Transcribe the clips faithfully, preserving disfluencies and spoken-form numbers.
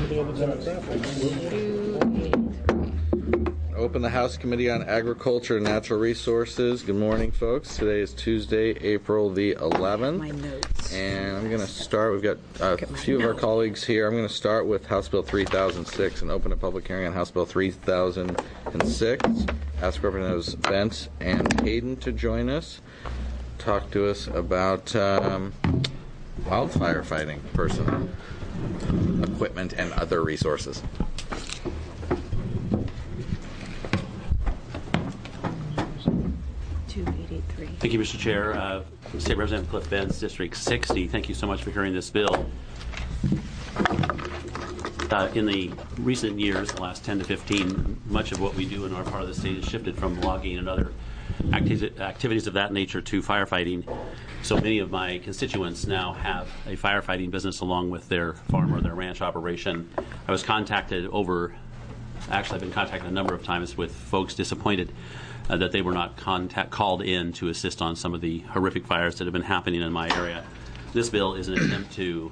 Open the House Committee on Agriculture and Natural Resources. Good morning, folks. Today is Tuesday, April the eleventh. My notes. And I'm going to start. We've got uh, a few of our colleagues here. I'm going to start with House Bill three thousand six and open a public hearing on House Bill three thousand six. Ask Representatives Bentz and Hayden to join us. Talk to us about um, wildfire fighting personnel, equipment, and other resources. Thank you, Mister Chair. Uh, State Representative Cliff Bentz, District sixty. Thank you so much for hearing this bill. Uh, in the recent years, the last ten to fifteen, much of what we do in our part of the state has shifted from logging and other acti- activities of that nature to firefighting. So many of my constituents now have a firefighting business along with their farm or their ranch operation. I was contacted over, actually I've been contacted a number of times with folks disappointed Uh, that they were not contact, called in to assist on some of the horrific fires that have been happening in my area. This bill is an attempt to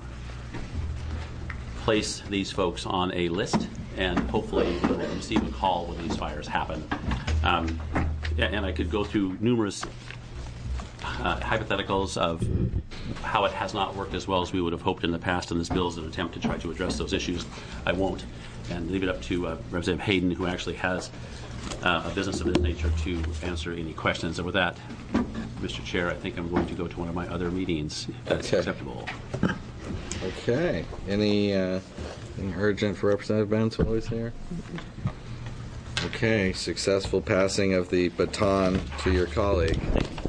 place these folks on a list and hopefully we'll receive a call when these fires happen. Um, and I could go through numerous uh, hypotheticals of how it has not worked as well as we would have hoped in the past, and this bill is an attempt to try to address those issues. I won't, and leave it up to uh, Representative Hayden, who actually has Uh, a business of this nature, to answer any questions. And with that, Mister Chair, I think I'm going to go to one of my other meetings, if that's okay. acceptable. Okay. Any, uh, any urgent for Representative Bentz while he's here? Okay. Successful passing of the baton to your colleague.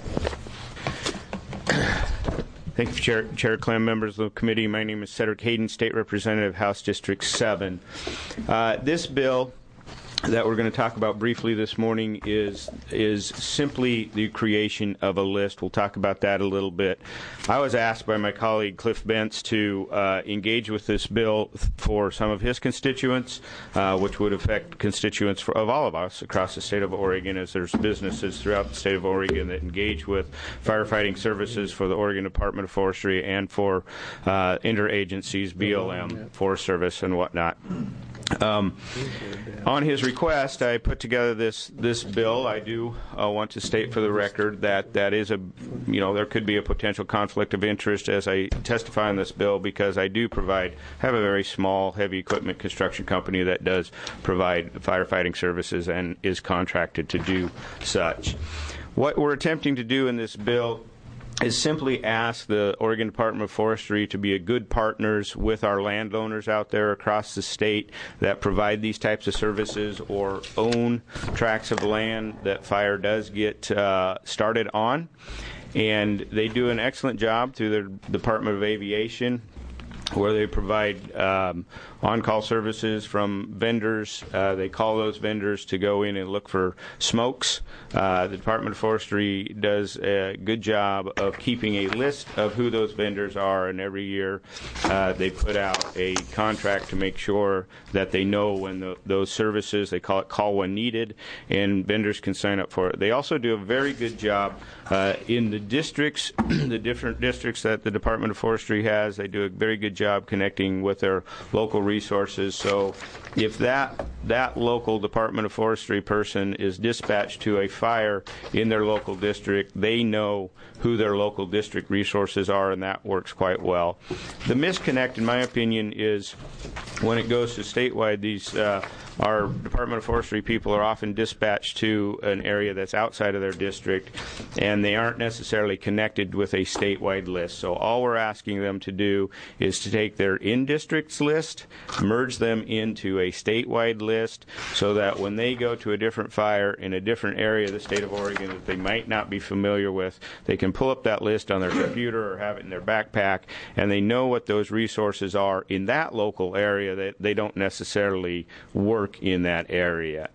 Thank you, Chair, Chair Clem, members of the committee. My name is Cedric Hayden, State Representative, House District seven. Uh, this bill that we're going to talk about briefly this morning is is simply the creation of a list. We'll talk about that a little bit. I was asked by my colleague Cliff Bentz to uh, engage with this bill for some of his constituents, uh, which would affect constituents for, of all of us across the state of Oregon, as there's businesses throughout the state of Oregon that engage with firefighting services for the Oregon Department of Forestry and for uh, interagencies, B L M, Forest Service, and whatnot. Um, on his request, I put together this this bill. I do uh, want to state for the record that that is a, you know, there could be a potential conflict of interest as I testify on this bill, because I do provide, have a very small heavy equipment construction company that does provide firefighting services and is contracted to do such. What we're attempting to do in this bill is simply ask the Oregon Department of Forestry to be a good partners with our landowners out there across the state that provide these types of services or own tracts of land that fire does get uh, started on. And they do an excellent job through the Department of Aviation, where they provide um, on-call services from vendors. Uh, they call those vendors to go in and look for smokes. Uh, the Department of Forestry does a good job of keeping a list of who those vendors are, and every year uh, they put out a contract to make sure that they know when the, those services, they call it call when needed, and vendors can sign up for it. They also do a very good job uh, in the districts, the different districts that the Department of Forestry has. They do a very good job connecting with their local resources. So if that that local Department of Forestry person is dispatched to a fire in their local district, they know who their local district resources are, and that works quite well. The misconnect, in my opinion, is when it goes to statewide, these uh, our Department of Forestry people are often dispatched to an area that's outside of their district, and they aren't necessarily connected with a statewide list. So all we're asking them to do is to take their in-districts list, merge them into a statewide list, so that when they go to a different fire in a different area of the state of Oregon that they might not be familiar with, they can pull up that list on their computer or have it in their backpack, and they know what those resources are in that local area, that they don't necessarily work in that area.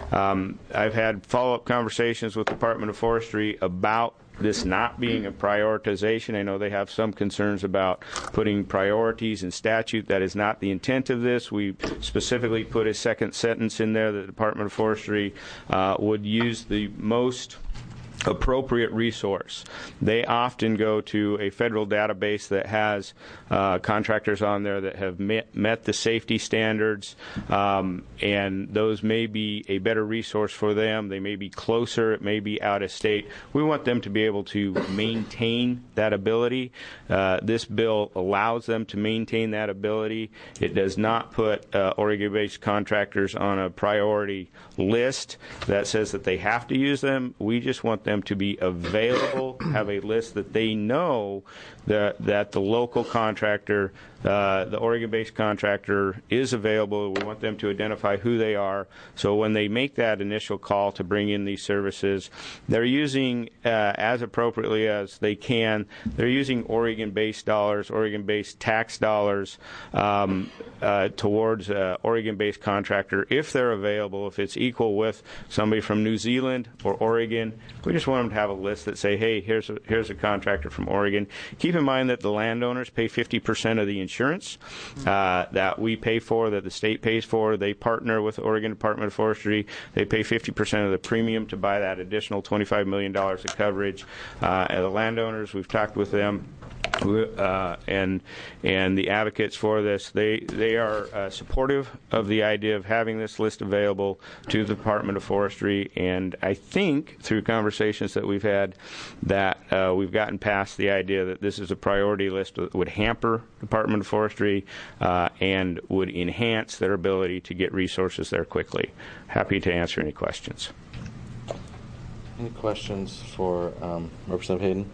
Um, I've had follow-up conversations with the Department of Forestry about this not being a prioritization. I know they have some concerns about putting priorities in statute. That is not the intent of this. We specifically put a second sentence in there that the Department of Forestry uh, would use the most appropriate resource. They often go to a federal database that has uh, contractors on there that have met, met the safety standards, um, and those may be a better resource for them. They may be closer. It may be out of state. We want them to be able to maintain that ability. Uh, this bill allows them to maintain that ability. It does not put uh, Oregon-based contractors on a priority list that says that they have to use them. We just want them to be available, have a list that they know that, that the local contractor, uh, the Oregon-based contractor is available. We want them to identify who they are. So when they make that initial call to bring in these services, they're using uh, as appropriately as they can. They're using Oregon-based dollars, Oregon-based tax dollars um, uh, towards uh, Oregon-based contractor if they're available. If it's equal with somebody from New Zealand or Oregon, we just want them to have a list that say, hey, here's a, here's a contractor from Oregon. Keep in mind that the landowners pay fifty percent of the insurance uh, that we pay for, that the state pays for. They partner with the Oregon Department of Forestry. They pay fifty percent of the premium to buy that additional twenty-five million dollars of coverage. Uh, and the landowners, we've talked with them. Uh, and and the advocates for this, they they are uh, supportive of the idea of having this list available to the Department of Forestry. And I think through conversations that we've had that uh, we've gotten past the idea that this is a priority list that would hamper Department of Forestry uh, and would enhance their ability to get resources there quickly. Happy to answer any questions. Any questions for um, Representative Hayden?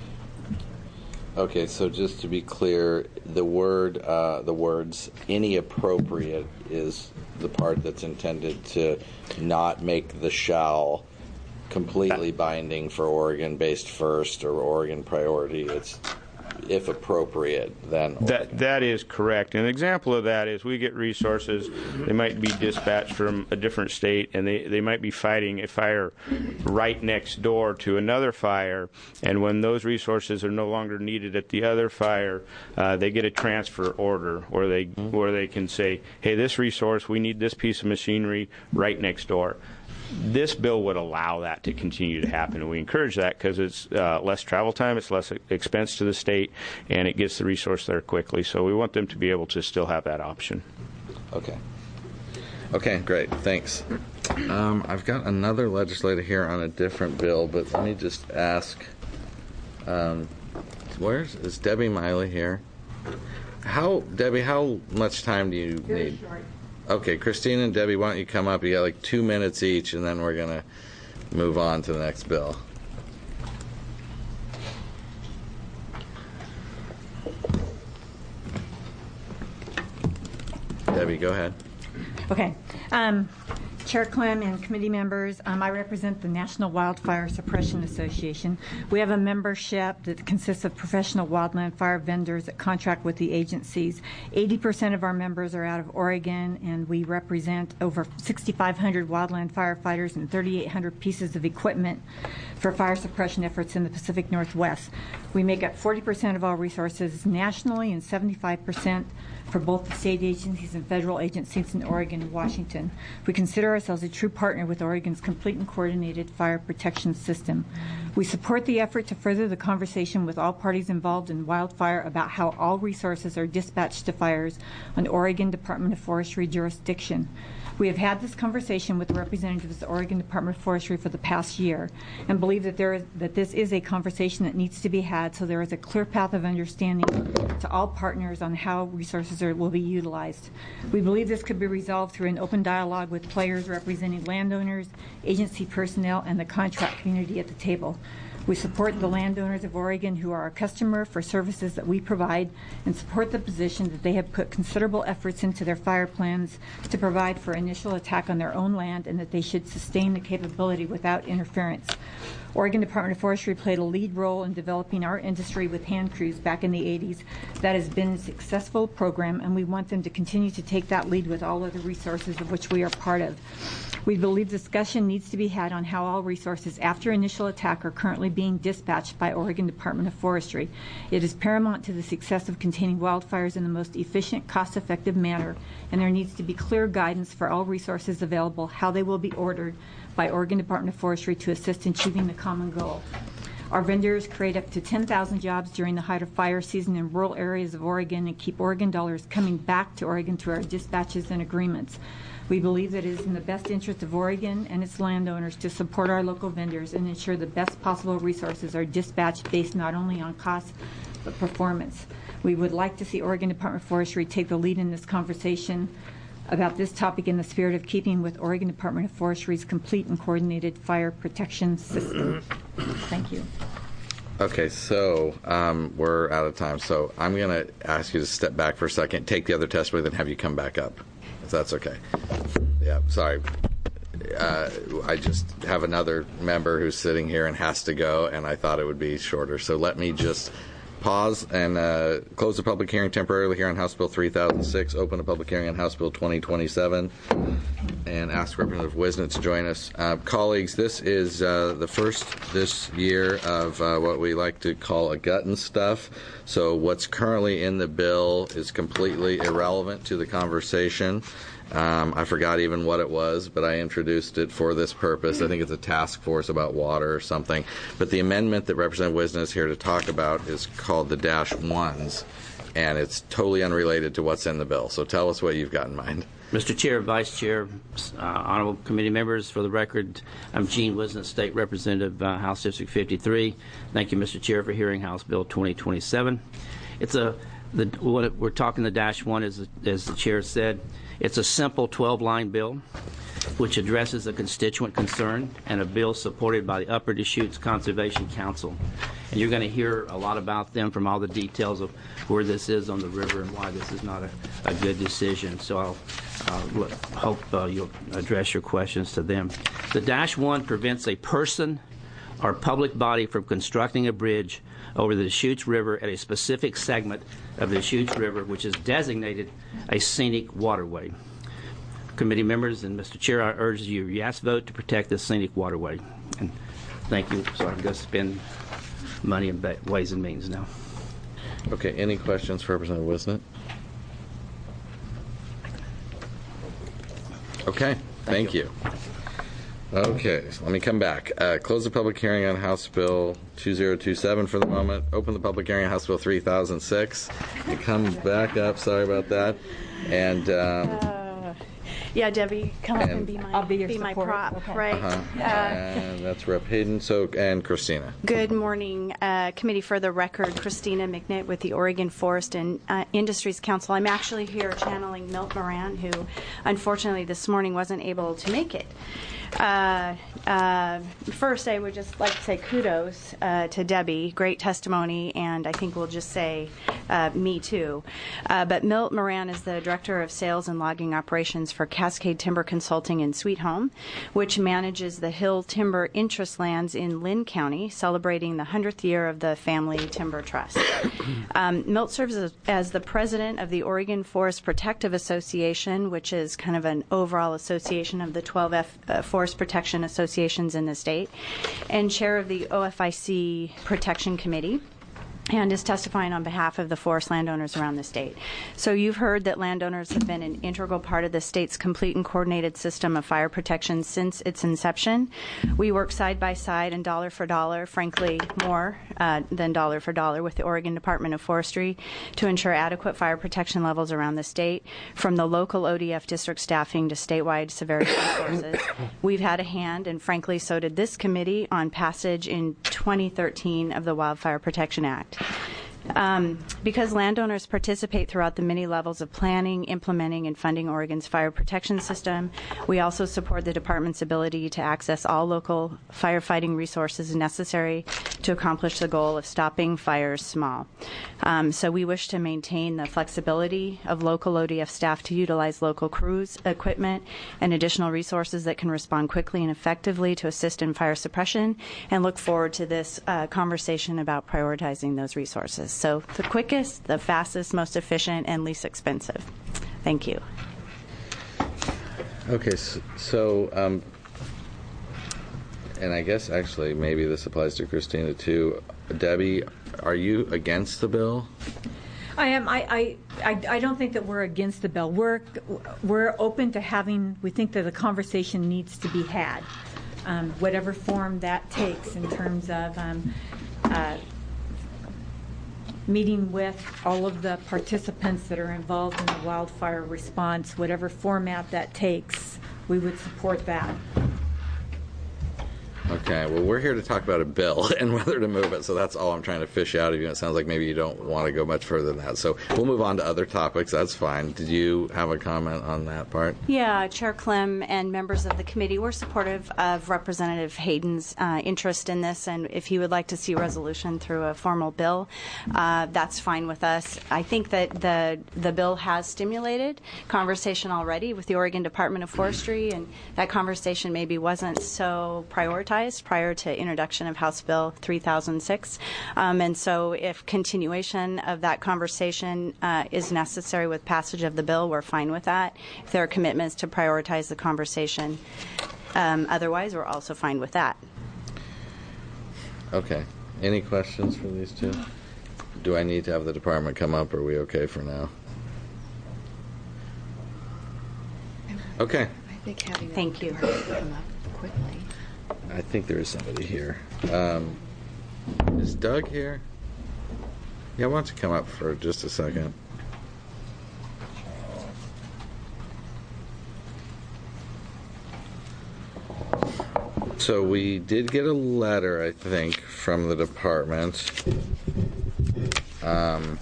Okay, so just to be clear, the word, uh, the words "any appropriate" is the part that's intended to not make the shall completely binding for Oregon-based first or Oregon priority. It's if appropriate, then Oregon. That that is correct. An example of that is we get resources. They might be dispatched from a different state, and they, they might be fighting a fire right next door to another fire. And when those resources are no longer needed at the other fire, uh, they get a transfer order, where they mm-hmm. where they can say, "Hey, this resource, we need this piece of machinery right next door." This bill would allow that to continue to happen, and we encourage that because it's uh, less travel time, it's less expense to the state, and it gets the resource there quickly. So we want them to be able to still have that option. Okay. Okay, great. Thanks. Um, I've got another legislator here on a different bill, but let me just ask, um, where's is Debbie Miley here? How, Debbie, how much time do you Very need? short. Okay, Christine and Debbie, why don't you come up? You got like two minutes each, and then we're going to move on to the next bill. Debbie, go ahead. Okay. Um, Chair Clem and committee members, um, I represent the National Wildfire Suppression Association. We have a membership that consists of professional wildland fire vendors that contract with the agencies. eighty percent of our members are out of Oregon, and we represent over sixty-five hundred wildland firefighters and thirty-eight hundred pieces of equipment for fire suppression efforts in the Pacific Northwest. We make up forty percent of all resources nationally and seventy-five percent for both the state agencies and federal agencies in Oregon and Washington. We consider ourselves a true partner with Oregon's complete and coordinated fire protection system. We support the effort to further the conversation with all parties involved in wildfire about how all resources are dispatched to fires on Oregon Department of Forestry jurisdiction. We have had this conversation with representatives of the Oregon Department of Forestry for the past year and believe that there is, that this is a conversation that needs to be had so there is a clear path of understanding to all partners on how resources are, will be utilized. We believe this could be resolved through an open dialogue with players representing landowners, agency personnel, and the contract community at the table. We support the landowners of Oregon who are our customer for services that we provide and support the position that they have put considerable efforts into their fire plans to provide for initial attack on their own land and that they should sustain the capability without interference. Oregon Department of Forestry played a lead role in developing our industry with hand crews back in the eighties. That has been a successful program, and we want them to continue to take that lead with all other resources of which we are part of. We believe discussion needs to be had on how all resources after initial attack are currently being dispatched by Oregon Department of Forestry. It is paramount to the success of containing wildfires in the most efficient, cost-effective manner, and there needs to be clear guidance for all resources available, how they will be ordered, by Oregon Department of Forestry to assist in achieving the common goal. Our vendors create up to ten thousand jobs during the height of fire season in rural areas of Oregon and keep Oregon dollars coming back to Oregon through our dispatches and agreements. We believe that it is in the best interest of Oregon and its landowners to support our local vendors and ensure the best possible resources are dispatched based not only on cost but performance. We would like to see Oregon Department of Forestry take the lead in this conversation about this topic in the spirit of keeping with Oregon Department of Forestry's complete and coordinated fire protection system. Thank you. Okay, so um, we're out of time, so I'm going to ask you to step back for a second, take the other testimony, then have you come back up, if that's okay. Yeah, sorry. Uh, I just have another member who's sitting here and has to go, and I thought it would be shorter, so let me just pause and uh, close the public hearing temporarily here on House Bill three thousand six, open a public hearing on House Bill twenty twenty-seven, and ask Representative Wisnett to join us. Uh, colleagues, this is uh, the first this year of uh, what we like to call a gut and stuff. So what's currently in the bill is completely irrelevant to the conversation. Um, I forgot even what it was, but I introduced it for this purpose. I think it's a task force about water or something. But the amendment that Representative Wisnett is here to talk about is called the dash ones, and it's totally unrelated to what's in the bill. So tell us what you've got in mind. Mister Chair, Vice Chair, uh, honorable committee members, for the record, I'm Gene Wisnett, State Representative, uh, House District fifty-three. Thank you, Mister Chair, for hearing House Bill twenty twenty-seven. It's a the what we're talking the dash one, as as the chair said. It's a simple twelve-line bill which addresses a constituent concern and a bill supported by the Upper Deschutes Conservation Council. And you're going to hear a lot about them from all the details of where this is on the river and why this is not a, a good decision. So I'll uh, hope uh, you'll address your questions to them. The dash one prevents a person or public body from constructing a bridge over the Deschutes River at a specific segment of the Deschutes River, which is designated a scenic waterway. Committee members and Mister Chair, I urge you yes vote to protect this scenic waterway. And thank you. So I can go spend money in ways and means now. Okay, any questions for Representative Wisnett? Okay, thank, thank you. you. Okay, so let me come back. Uh, close the public hearing on House Bill two thousand twenty-seven for the moment. Open the public hearing on House Bill three thousand six. And come back up. Sorry about that. And um, uh, yeah, Debbie, come up and be my I'll be, your be my support. prop, okay. right? uh-huh. Uh, and that's Rep Hayden. So and Christina. Good morning, uh, committee. For the record, Christina McNitt with the Oregon Forest and uh, Industries Council. I'm actually here channeling Milt Moran, who unfortunately this morning wasn't able to make it. Uh, uh, first, I would just like to say kudos uh, to Debbie. Great testimony, and I think we'll just say uh, me too. Uh, but Milt Moran is the Director of Sales and Logging Operations for Cascade Timber Consulting in Sweet Home, which manages the Hill Timber Interest Lands in Lynn County, celebrating the hundredth year of the Family Timber Trust. Um, Milt serves as, as the President of the Oregon Forest Protective Association, which is kind of an overall association of the twelve F, uh, Forest Protection Associations in the state, and chair of the O F I C Protection Committee, and is testifying on behalf of the forest landowners around the state. So you've heard that landowners have been an integral part of the state's complete and coordinated system of fire protection since its inception. We work side by side and dollar for dollar, frankly more uh, than dollar for dollar, with the Oregon Department of Forestry to ensure adequate fire protection levels around the state, from the local O D F district staffing to statewide severity resources. We've had a hand, and frankly so did this committee, on passage in twenty thirteen of the Wildfire Protection Act. Um, because landowners participate throughout the many levels of planning, implementing, and funding Oregon's fire protection system, we also support the department's ability to access all local firefighting resources necessary to accomplish the goal of stopping fires small. Um, so we wish to maintain the flexibility of local O D F staff to utilize local crews, equipment, and additional resources that can respond quickly and effectively to assist in fire suppression, and look forward to this uh, conversation about prioritizing those resources. So the quickest, the fastest, most efficient, and least expensive. Thank you. Okay, so, so um, and I guess actually maybe this applies to Christina too. Debbie, are you against the bill? I am. I, I, I, I don't think that we're against the bill. We're, we're open to having, we think that the conversation needs to be had. um, whatever form that takes in terms of um, uh, meeting with all of the participants that are involved in the wildfire response, whatever format that takes, we would support that. Okay, well, we're here to talk about a bill and whether to move it, so that's all I'm trying to fish out of you. It sounds like maybe you don't want to go much further than that. So we'll move on to other topics. That's fine. Did you have a comment on that part? Yeah, Chair Clem and members of the committee were supportive of Representative Hayden's uh, interest in this, and if he would like to see resolution through a formal bill, uh, that's fine with us. I think that the the bill has stimulated conversation already with the Oregon Department of Forestry, and that conversation maybe wasn't so prioritized prior to introduction of House Bill three thousand six. Um, and so if continuation of that conversation uh, is necessary with passage of the bill, we're fine with that. If there are commitments to prioritize the conversation, um, otherwise, we're also fine with that. Okay. Any questions for these two? Do I need to have the department come up, or are we okay for now? Okay. I think having Thank you. come up quickly. I think there is somebody here. Um, is Doug here? Yeah, why don't you come up for just a second? So we did get a letter, I think, from the department. Um,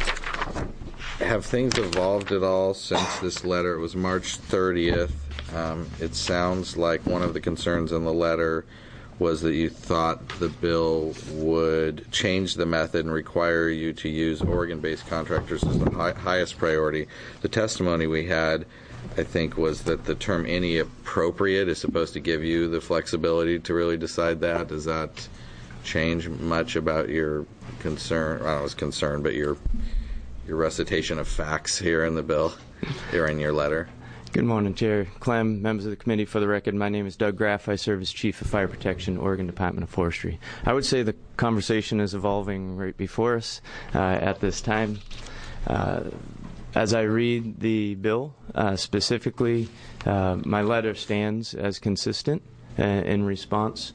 have things evolved at all since this letter? It was March thirtieth. Um, it sounds like one of the concerns in the letter was that you thought the bill would change the method and require you to use Oregon-based contractors as the high, highest priority. The testimony we had, I think, was that the term any appropriate is supposed to give you the flexibility to really decide that. Does that change much about your concern? I don't know if it's concern, but your your recitation of facts here in the bill, here in your letter? Good morning, Chair Clem, members of the committee. For the record, my name is Doug Graff. I serve as Chief of Fire Protection, Oregon Department of Forestry. I would say the conversation is evolving right before us uh, at this time. Uh, as I read the bill, uh, specifically, uh, my letter stands as consistent uh, in response.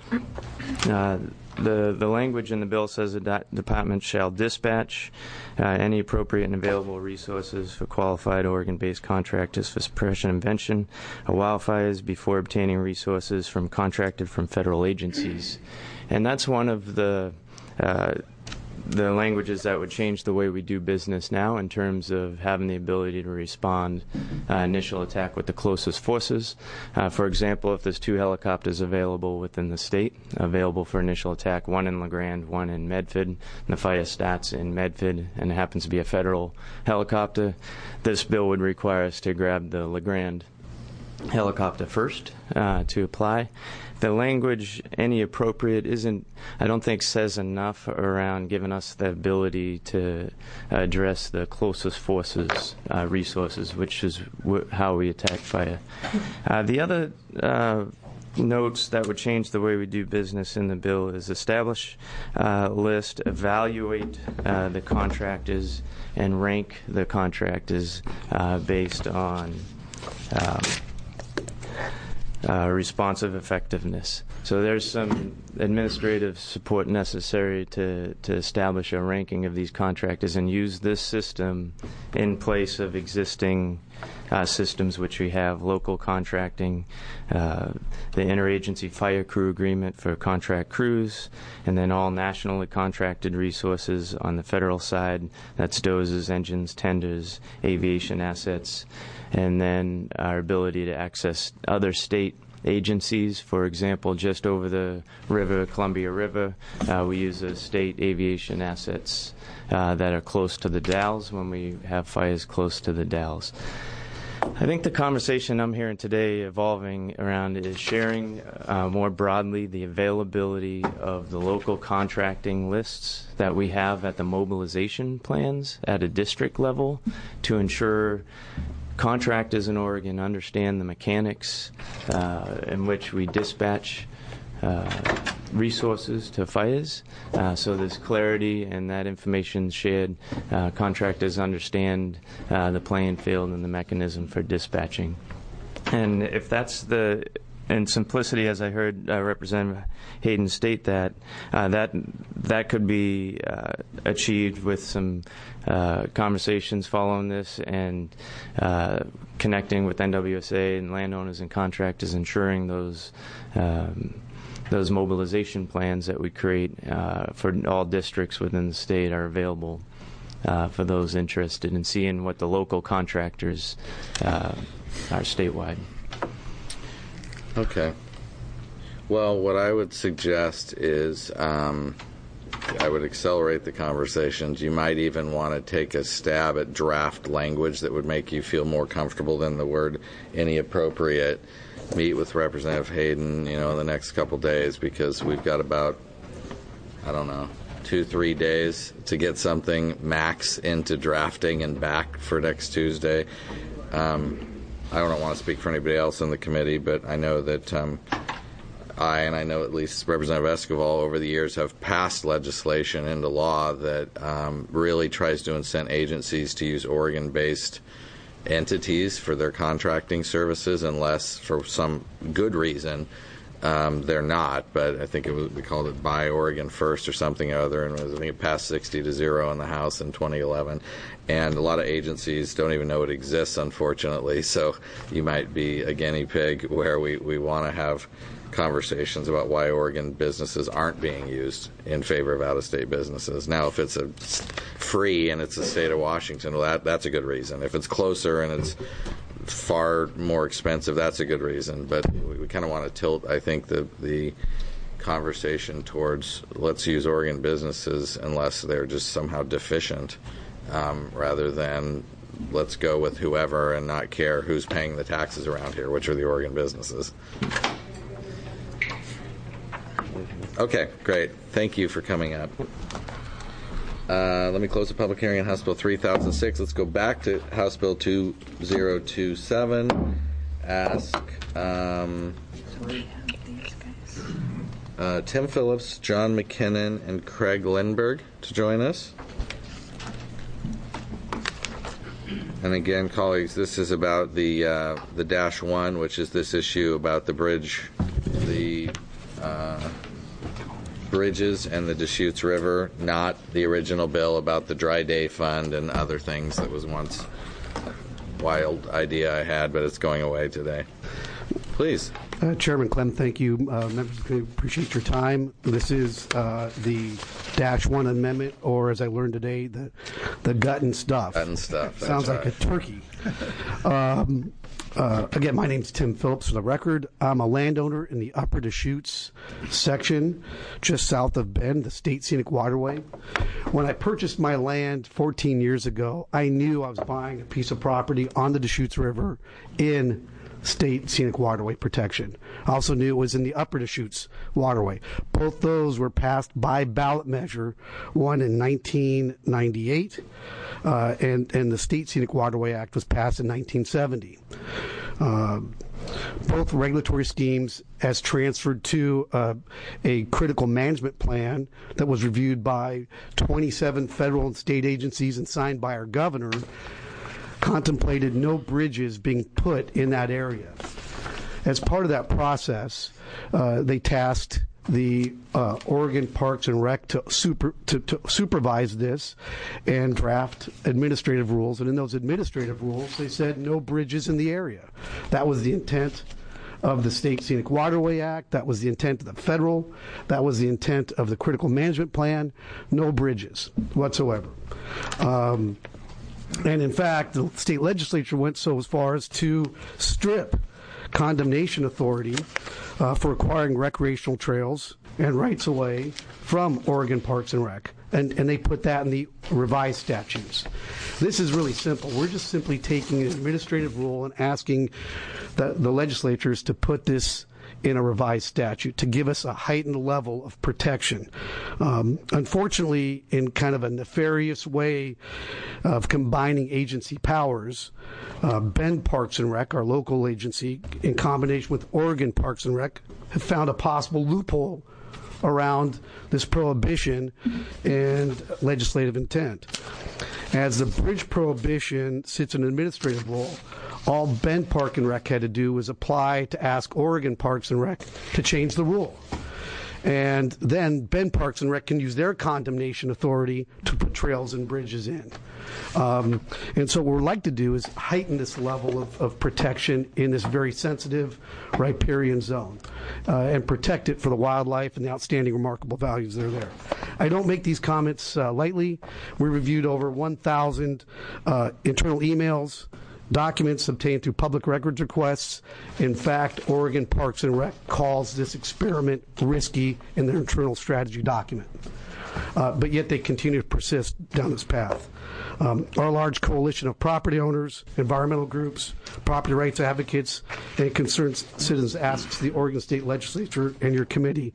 Uh, The, the language in the bill says the de- department shall dispatch uh, any appropriate and available resources for qualified Oregon-based contractors for suppression and prevention of wildfires before obtaining resources from contracted from federal agencies. And that's one of the uh, the languages that would change the way we do business now in terms of having the ability to respond uh, initial attack with the closest forces. Uh, for example, if there's two helicopters available within the state, available for initial attack, one in LeGrand, one in Medford, and the fire starts in Medford and it happens to be a federal helicopter, this bill would require us to grab the LeGrand helicopter first uh, to apply. The language, any appropriate, isn't, I don't think, says enough around giving us the ability to address the closest forces uh, resources, which is w- how we attack fire. Uh, the other uh, notes that would change the way we do business in the bill is establish a list, evaluate uh, the contractors, and rank the contractors uh, based on um, Uh, responsive effectiveness. So there's some administrative support necessary to, to establish a ranking of these contractors and use this system in place of existing uh, systems which we have, local contracting, uh, the interagency fire crew agreement for contract crews, and then all nationally contracted resources on the federal side. That's dozers, engines, tenders, aviation assets, and then our ability to access other state agencies. For example, just over the river, Columbia River, uh, we use the state aviation assets uh, that are close to the Dalles when we have fires close to the Dalles. I think the conversation I'm hearing today evolving around is sharing uh, more broadly the availability of the local contracting lists that we have at the mobilization plans at a district level to ensure contractors in Oregon understand the mechanics uh, in which we dispatch uh, resources to fires. Uh, so there's clarity and that information shared. Uh, contractors understand uh, the playing field and the mechanism for dispatching. And if that's the in simplicity, as I heard uh, Representative Hayden state that, uh, that that could be uh, achieved with some uh, conversations following this and uh, connecting with N W S A and landowners and contractors, ensuring those um, those mobilization plans that we create uh, for all districts within the state are available uh, for those interested in seeing what the local contractors uh, are statewide. Okay. Well, what I would suggest is um, I would accelerate the conversations. You might even want to take a stab at draft language that would make you feel more comfortable than the word any appropriate. Meet with Representative Hayden, you know, in the next couple days, because we've got about, I don't know, two, three days to get something max into drafting and back for next Tuesday. Um, I don't want to speak for anybody else in the committee, but I know that um, I, and I know at least Representative Esquivel over the years, have passed legislation into law that um, really tries to incent agencies to use Oregon-based entities for their contracting services, unless for some good reason um, they're not. But I think it was, we called it Buy Oregon First or something or other, and it was, I think it passed sixty to zero in the House in twenty eleven. And a lot of agencies don't even know it exists, unfortunately. So you might be a guinea pig where we, we want to have conversations about why Oregon businesses aren't being used in favor of out-of-state businesses. Now, if it's a free and it's the state of Washington, well, that, that's a good reason. If it's closer and it's far more expensive, that's a good reason. But we, we kind of want to tilt, I think, the the conversation towards let's use Oregon businesses unless they're just somehow deficient, um, rather than let's go with whoever and not care who's paying the taxes around here, which are the Oregon businesses. Okay, great. Thank you for coming up. Uh, let me close the public hearing on House Bill three thousand six. Let's go back to House Bill two thousand twenty-seven. Ask um, uh, Tim Phillips, John McKinnon, and Craig Lindberg to join us. And again, colleagues, this is about the uh, the dash one, which is this issue about the bridge, the uh, bridges and the Deschutes River, not the original bill about the Dry Day Fund and other things that was once a wild idea I had, but it's going away today. Please. Uh, Chairman Clem, thank you. Uh, members, I appreciate your time. This is uh, the Dash One Amendment, or as I learned today, the the gut and stuff. Gut and stuff. Sounds like right. a turkey. um, uh, again, my name's Tim Phillips. For the record, I'm a landowner in the Upper Deschutes section, just south of Bend, the State Scenic Waterway. When I purchased my land fourteen years ago, I knew I was buying a piece of property on the Deschutes River in State Scenic Waterway protection. I also knew it was in the Upper Deschutes Waterway. Both those were passed by ballot measure, one in nineteen ninety-eight, uh, and, and the State Scenic Waterway Act was passed in nineteen seventy. Uh, both regulatory schemes as transferred to uh, a critical management plan that was reviewed by twenty-seven federal and state agencies and signed by our governor, contemplated no bridges being put in that area. As part of that process, uh, they tasked the uh, Oregon Parks and Rec to, super, to, to supervise this and draft administrative rules. And in those administrative rules, they said no bridges in the area. That was the intent of the State Scenic Waterway Act. That was the intent of the federal. That was the intent of the Critical Management Plan. No bridges whatsoever. Um, And in fact, the state legislature went so as far as to strip condemnation authority uh, for acquiring recreational trails and rights of way from Oregon Parks and Rec. And, and they put that in the revised statutes. This is really simple. We're just simply taking an administrative rule and asking the, the legislatures to put this in a revised statute to give us a heightened level of protection. Um, unfortunately, in kind of a nefarious way of combining agency powers, uh, Bend Parks and Rec, our local agency, in combination with Oregon Parks and Rec, have found a possible loophole around this prohibition and legislative intent. As the bridge prohibition sits in an administrative role, All Bend Park and Rec had to do was apply to ask Oregon Parks and Rec to change the rule. And then Bend Parks and Rec can use their condemnation authority to put trails and bridges in. Um, and so what we'd like to do is heighten this level of, of protection in this very sensitive riparian zone uh, and protect it for the wildlife and the outstanding remarkable values that are there. I don't make these comments uh, lightly. We reviewed over one thousand uh, internal emails, documents obtained through public records requests. In fact, Oregon Parks and Rec calls this experiment risky in their internal strategy document. Uh, but yet they continue to persist down this path. Um, our large coalition of property owners, environmental groups, property rights advocates, and concerned citizens asks the Oregon State Legislature and your committee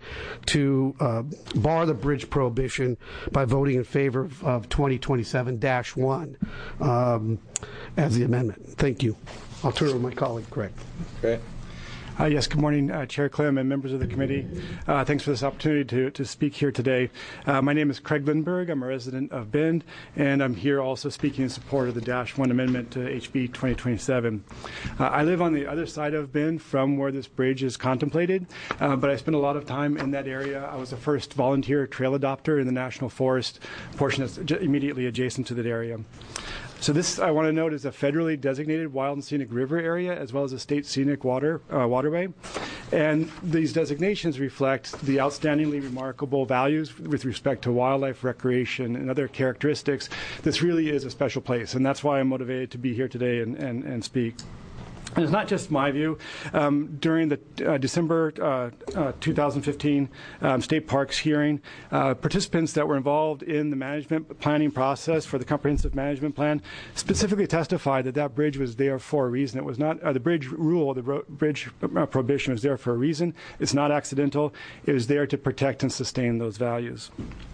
to uh, bar the bridge prohibition by voting in favor of, of twenty twenty-seven dash one um, as the amendment. Thank you. I'll turn it over to my colleague, Craig. Great. Uh, yes, good morning, uh, Chair Clem and members of the committee. Uh, thanks for this opportunity to, to speak here today. Uh, my name is Craig Lindberg. I'm a resident of Bend, and I'm here also speaking in support of the Dash one Amendment to H B twenty twenty-seven. Uh, I live on the other side of Bend from where this bridge is contemplated, uh, but I spent a lot of time in that area. I was the first volunteer trail adopter in the National Forest portion that's immediately adjacent to that area. So this, I want to note, is a federally designated wild and scenic river area as well as a state scenic water uh, waterway. And these designations reflect the outstandingly remarkable values with respect to wildlife, recreation, and other characteristics. This really is a special place, and that's why I'm motivated to be here today and, and, and speak. And it's not just my view. Um, during the uh, December uh, uh, two thousand fifteen um, State Parks hearing, uh, participants that were involved in the management planning process for the comprehensive management plan specifically testified that that bridge was there for a reason. It was not uh, the bridge rule, the ro- bridge uh, prohibition was there for a reason. It's not accidental. It was there to protect and sustain those values.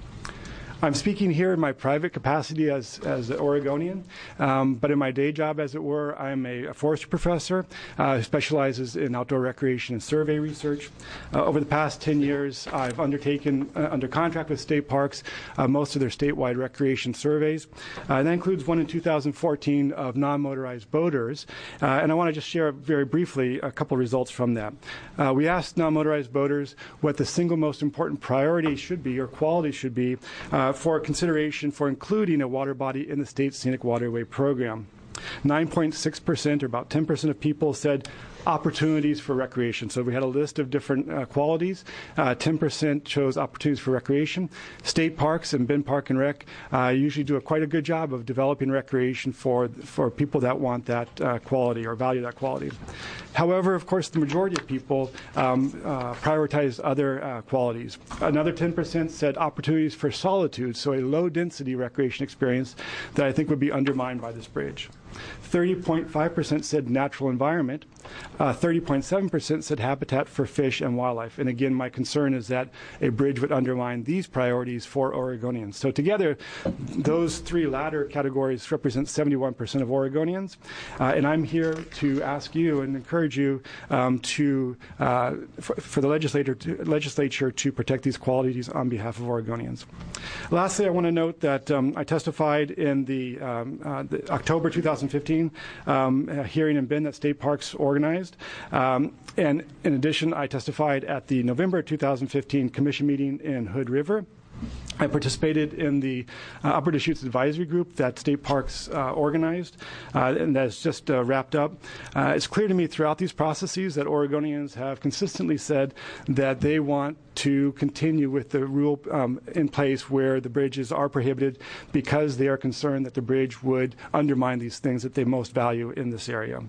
I'm speaking here in my private capacity as, as an Oregonian, um, but in my day job, as it were, I'm a, a forestry professor uh, who specializes in outdoor recreation and survey research. Uh, over the past ten years, I've undertaken, uh, under contract with state parks, uh, most of their statewide recreation surveys. Uh, and that includes one in two thousand fourteen of non-motorized boaters. Uh, and I want to just share very briefly a couple results from that. Uh, we asked non-motorized boaters what the single most important priority should be or quality should be uh, for consideration for including a water body in the state scenic waterway program. nine point six percent, or about ten percent of people, said opportunities for recreation. So we had a list of different uh, qualities. Uh, ten percent chose opportunities for recreation. State parks and Bend Park and Rec uh, usually do a quite a good job of developing recreation for for people that want that uh, quality or value that quality. However, of course, the majority of people um, uh, prioritize other uh, qualities. Another ten percent said opportunities for solitude, so a low-density recreation experience that I think would be undermined by this bridge. thirty point five percent said natural environment. Uh, thirty point seven percent said habitat for fish and wildlife. And again, my concern is that a bridge would undermine these priorities for Oregonians. So together, those three latter categories represent seventy-one percent of Oregonians. Uh, and I'm here to ask you and encourage you um, to, uh, for, for the legislature to, legislature to protect these qualities on behalf of Oregonians. Lastly, I want to note that um, I testified in the, um, uh, the October two thousand fifteen um, hearing in Bend that State Parks organized. Um, and in addition, I testified at the November two thousand fifteen commission meeting in Hood River. I participated in the uh, Upper Deschutes Advisory Group that State Parks uh, organized, uh, and that's just uh, wrapped up. Uh, it's clear to me throughout these processes that Oregonians have consistently said that they want to continue with the rule um, in place where the bridges are prohibited because they are concerned that the bridge would undermine these things that they most value in this area.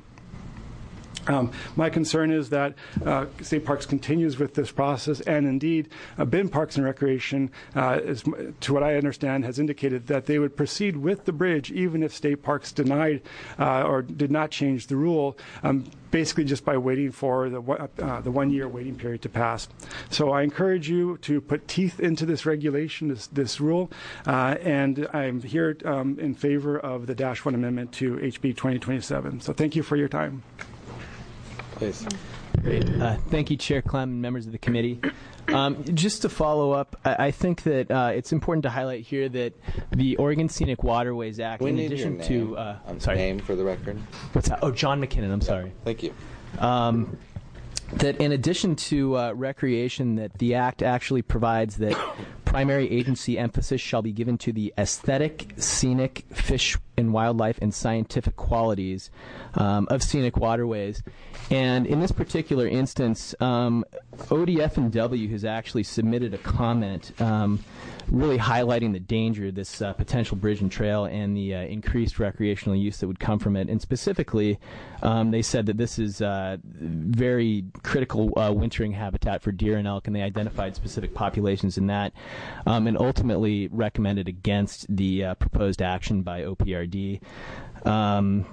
Um, my concern is that uh, State Parks continues with this process, and indeed, uh, Bend Parks and Recreation, uh, is, to what I understand, has indicated that they would proceed with the bridge even if State Parks denied uh, or did not change the rule, um, basically just by waiting for the, uh, the one-year waiting period to pass. So I encourage you to put teeth into this regulation, this, this rule, uh, and I'm here um, in favor of the Dash one Amendment to H B twenty twenty-seven. So thank you for your time. Please. Great. Uh, thank you, Chair Clem and members of the committee. Um, just to follow up, I, I think that uh, it's important to highlight here that the Oregon Scenic Waterways Act, We in need addition your to, name. uh, Um, sorry, Name for the record. what's that? Oh, John McKinnon. I'm sorry. Thank you. Um, that in addition to uh, recreation, that the Act actually provides that primary agency emphasis shall be given to the aesthetic, scenic, fish and wildlife, and scientific qualities um, of scenic waterways. And in this particular instance, um, O D F and W has actually submitted a comment um, really highlighting the danger of this uh, potential bridge and trail and the uh, increased recreational use that would come from it. And specifically, um, they said that this is uh, very critical uh, wintering habitat for deer and elk, and they identified specific populations in that, um, and ultimately recommended against the uh, proposed action by O P R D. Um,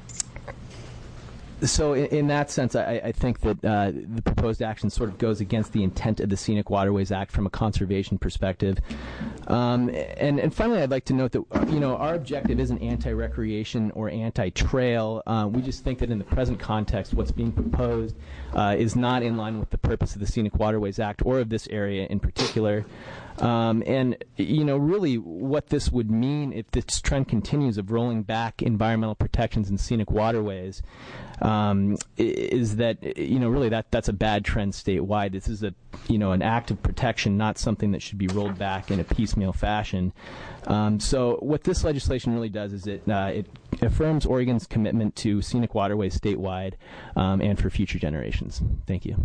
So in, in that sense, I, I think that uh, the proposed action sort of goes against the intent of the Scenic Waterways Act from a conservation perspective. Um, and, and finally, I'd like to note that, you know, our objective isn't anti-recreation or anti-trail. Uh, we just think that in the present context, what's being proposed uh, is not in line with the purpose of the Scenic Waterways Act or of this area in particular. Um, and, you know, really what this would mean if this trend continues of rolling back environmental protections in scenic waterways um, is that, you know, really that that's a bad trend statewide. This is a, you know, an act of protection, not something that should be rolled back in a piecemeal fashion. Um, so what this legislation really does is it, uh, it affirms Oregon's commitment to scenic waterways statewide um, and for future generations. Thank you.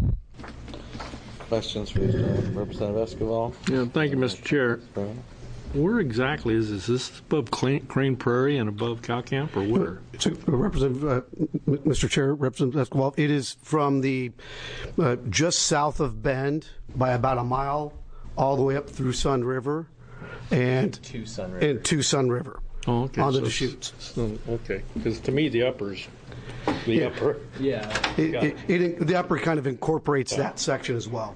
Questions for uh, Representative Esquivel? Yeah, thank you, Mister Chair. Where exactly is this? Is this above Crane Prairie and above Cow Camp, or where? So, uh, Representative, uh, Mister Chair, Representative Esquivel, it is from the uh, just south of Bend by about a mile, all the way up through Sun River, and to Sun River. and to Sun River. Oh, okay. On the So Deschutes. so, okay, because to me the uppers, the Yeah. upper. Yeah. It, it, it, the upper kind of incorporates that section as well.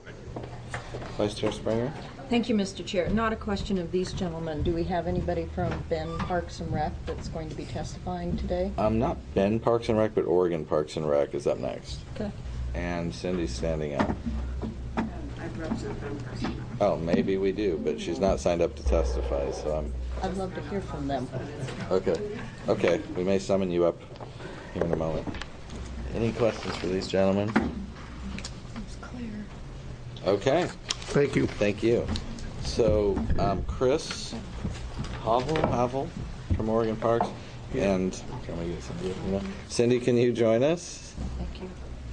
Vice Chair Springer? Thank you, Mister Chair. Not a question of these gentlemen. Do we have anybody from Bend Parks and Rec that's going to be testifying today? Um, not Bend Parks and Rec, but Oregon Parks and Rec is up next. Okay. And Cindy's standing up. I represent Bend Parks and Rec. Oh, maybe we do, but she's not signed up to testify, so I'm... I'd love to hear from them. Okay. Okay, we may summon you up here in a moment. Any questions for these gentlemen? It's clear. Okay. Thank you. Thank you. So, um, Chris Havel, Havel from Oregon Parks, and can we get Cindy? You know? Cindy, can you join us? Thank you.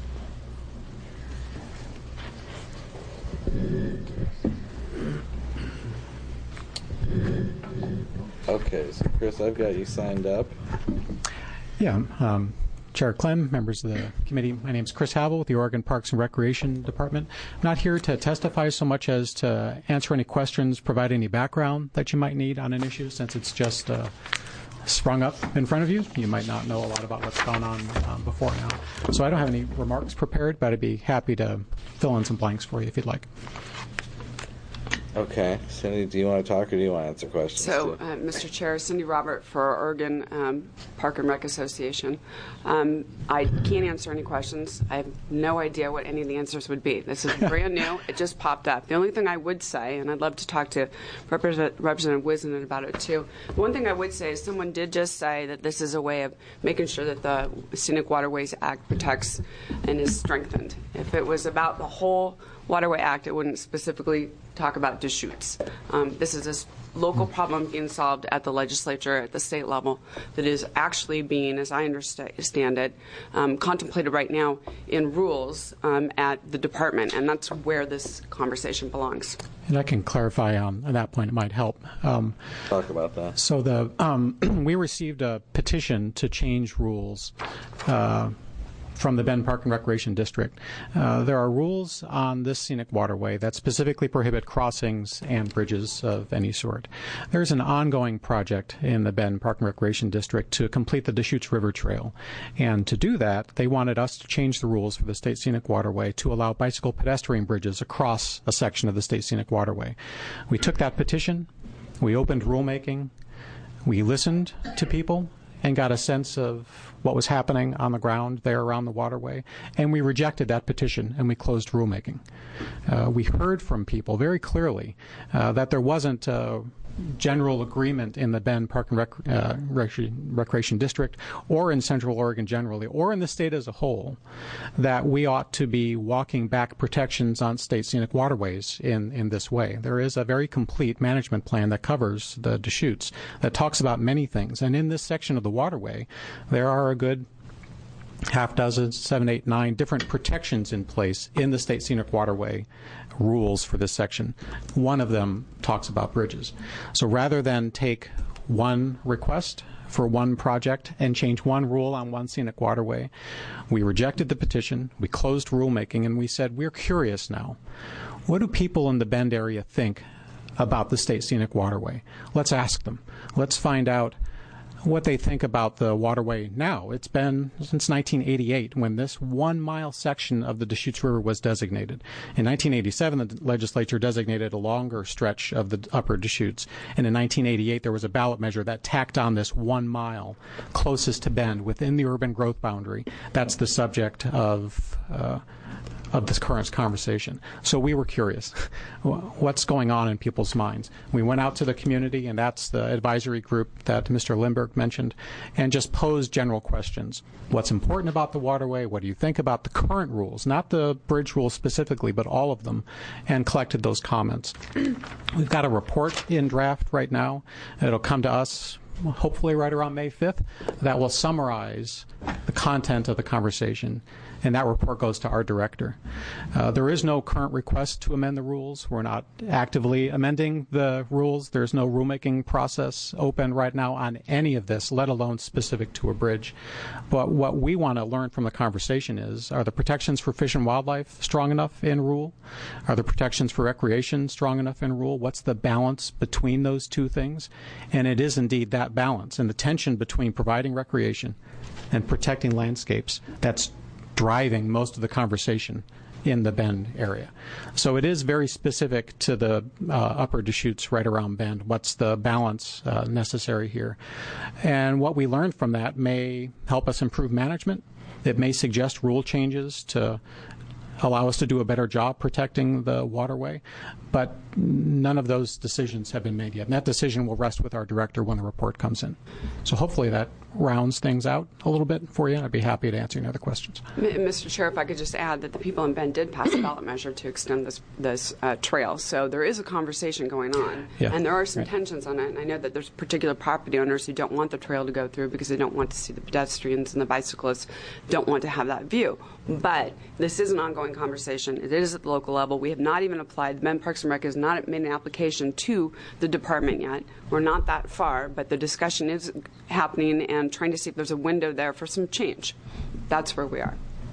Okay, so Chris, I've got you signed up. Yeah, um, Chair Clem, members of the committee, my name is Chris Havel with the Oregon Parks and Recreation Department. I'm not here to testify so much as to answer any questions, provide any background that you might need on an issue, since it's just uh, sprung up in front of you. You might not know a lot about what's gone on um, before now. So I don't have any remarks prepared, but I'd be happy to fill in some blanks for you if you'd like. Okay, Cindy, do you want to talk or do you want to answer questions? So, too? uh, Mister Chair, Cindy Robert for Oregon um, Park and Rec Association. Um, I can't answer any questions. I have no idea what any of the answers would be. This is brand new. It just popped up. The only thing I would say, and I'd love to talk to Represent- Representative Wisden about it too, the one thing I would say is someone did just say that this is a way of making sure that the Scenic Waterways Act protects and is strengthened. If it was about the whole Waterway Act, it wouldn't specifically talk about Deschutes. Um, this is a local problem being solved at the legislature, at the state level, that is actually being, as I understand it, um, contemplated right now in rules um, at the department, and that's where this conversation belongs. And I can clarify um, on that point. It might help. Um, Talk about that. So the um, we received a petition to change rules uh, from the Bend Park and Recreation District. Uh, there are rules on this scenic waterway that specifically prohibit crossings and bridges of any sort. There's an ongoing project in the Bend Park and Recreation District to complete the Deschutes River Trail. And to do that, they wanted us to change the rules for the State Scenic Waterway to allow bicycle pedestrian bridges across a section of the State Scenic Waterway. We took that petition, we opened rulemaking, we listened to people, and got a sense of what was happening on the ground there around the waterway, and we rejected that petition and we closed rulemaking. Uh, we heard from people very clearly uh, that there wasn't a general agreement in the Bend Park and Rec- uh, Rec- Recreation District or in Central Oregon generally or in the state as a whole that we ought to be walking back protections on state scenic waterways in, in this way. There is a very complete management plan that covers the Deschutes that talks about many things, and in this section of the waterway there are a good half dozen, seven, eight, nine different protections in place in the state scenic waterway rules for this section. One of them talks about bridges. So rather than take one request for one project and change one rule on one scenic waterway, we rejected the petition, we closed rulemaking, and we said, we're curious now. What do people in the Bend area think about the state scenic waterway? Let's ask them. Let's find out what they think about the waterway now. It's been since nineteen eighty-eight when this one-mile section of the Deschutes River was designated. In nineteen eighty-seven, the legislature designated a longer stretch of the upper Deschutes, and in nineteen eighty-eight there was a ballot measure that tacked on this one mile closest to Bend within the urban growth boundary. That's the subject of uh, of this current conversation. So we were curious. What's going on in people's minds? We went out to the community, and that's the advisory group that Mister Lindberg mentioned, and just posed general questions. What's important about the waterway? What do you think about the current rules? Not the bridge rules specifically, but all of them, and collected those comments. We've got a report in draft right now. It'll come to us hopefully right around May fifth that will summarize the content of the conversation, and that report goes to our director. Uh, there is no current request to amend the rules. We're not actively amending the rules. There's no rulemaking process open right now on any of this, let alone specific to a bridge. But what we want to learn from the conversation is, are the protections for fish and wildlife strong enough in rule? Are the protections for recreation strong enough in rule? What's the balance between those two things? And it is indeed that balance and the tension between providing recreation and protecting landscapes that's driving most of the conversation in the Bend area. So it is very specific to the uh, upper Deschutes right around Bend. What's the balance uh, necessary here? And what we learned from that may help us improve management. It may suggest rule changes to allow us to do a better job protecting the waterway, but none of those decisions have been made yet. And that decision will rest with our director when the report comes in. So hopefully that rounds things out a little bit for you. I'd be happy to answer any other questions. Mister Chair, if I could just add that the people in Bend did pass a ballot measure to extend this this uh, trail. So there is a conversation going on, yeah, and there are some right. tensions on it. And I know that there's particular property owners who don't want the trail to go through because they don't want to see the pedestrians and the bicyclists don't want to have that view. But this is an ongoing conversation. It is at the local level. We have not even applied. The Bend Parks and Rec has not made an application to the department yet. We're not that far, but the discussion is happening and trying to see if there's a window there for some change. That's where we are.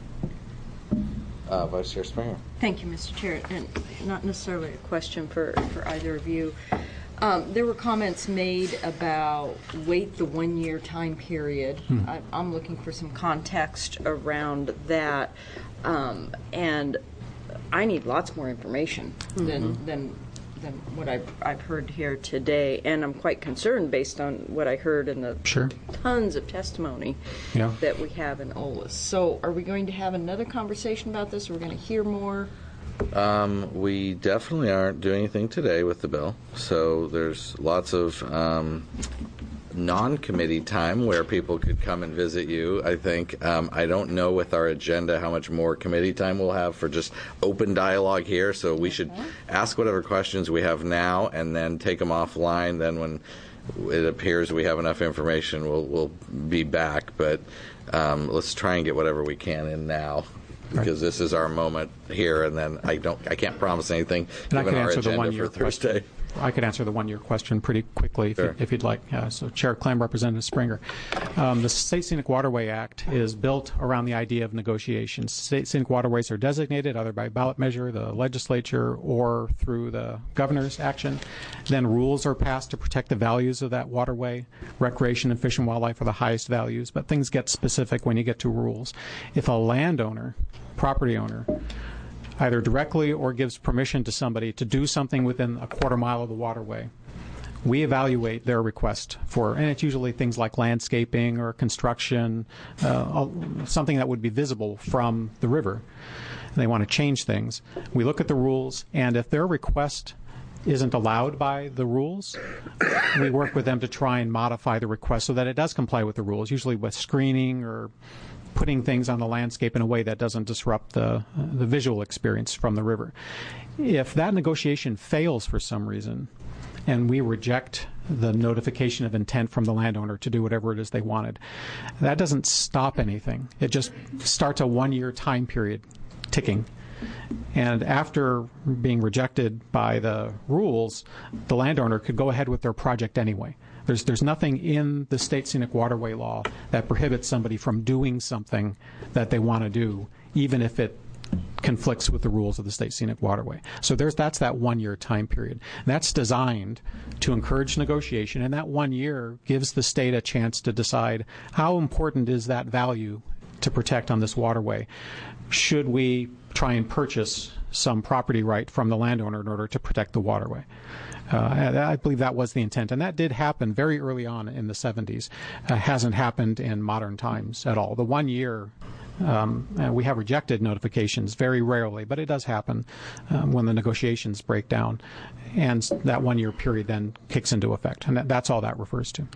Uh, Vice Chair Springer. Thank you, Mister Chair. And not necessarily a question for, for either of you. Um, there were comments made about wait the one-year time period. Hmm. I, I'm looking for some context around that. Um, and I need lots more information mm-hmm. than, than than what I've, I've heard here today, and I'm quite concerned based on what I heard in the sure. tons of testimony yeah. that we have in O L A S. So are we going to have another conversation about this? Are we going to hear more? Um, we definitely aren't doing anything today with the bill, so there's lots of um, non-committee time where people could come and visit you, I think. Um, I don't know with our agenda how much more committee time we'll have for just open dialogue here, so we should ask whatever questions we have now and then take them offline. Then when it appears we have enough information, we'll, we'll be back. But um, let's try and get whatever we can in now, because this is our moment here, and then I don't, I can't promise anything and given our the agenda one-year for Thursday. Question. I could answer the one-year question pretty quickly if, sure. you, if you'd like. Uh, so, Chair Clem, Representative Springer. Um, the State Scenic Waterway Act is built around the idea of negotiations. State scenic waterways are designated either by ballot measure, the legislature, or through the governor's action. Then rules are passed to protect the values of that waterway. Recreation and fish and wildlife are the highest values, but things get specific when you get to rules. If a landowner, property owner, either directly or gives permission to somebody to do something within a quarter mile of the waterway, we evaluate their request for, and it's usually things like landscaping or construction, uh, something that would be visible from the river. They want to change things. We look at the rules, and if their request isn't allowed by the rules, we work with them to try and modify the request so that it does comply with the rules, usually with screening or putting things on the landscape in a way that doesn't disrupt the, uh, the visual experience from the river. If that negotiation fails for some reason, and we reject the notification of intent from the landowner to do whatever it is they wanted, that doesn't stop anything. It just starts a one-year time period ticking. And after being rejected by the rules, the landowner could go ahead with their project anyway. There's there's nothing in the state scenic waterway law that prohibits somebody from doing something that they want to do, even if it conflicts with the rules of the state scenic waterway. So there's that's that one-year time period. That's designed to encourage negotiation, and that one year gives the state a chance to decide how important is that value to protect on this waterway. Should we try and purchase some property right from the landowner in order to protect the waterway? Uh, I believe that was the intent, and that did happen very early on in the seventies. Uh, hasn't happened in modern times at all. The one year, um, uh, we have rejected notifications very rarely, but it does happen um, when the negotiations break down, and that one year period then kicks into effect, and that, that's all that refers to.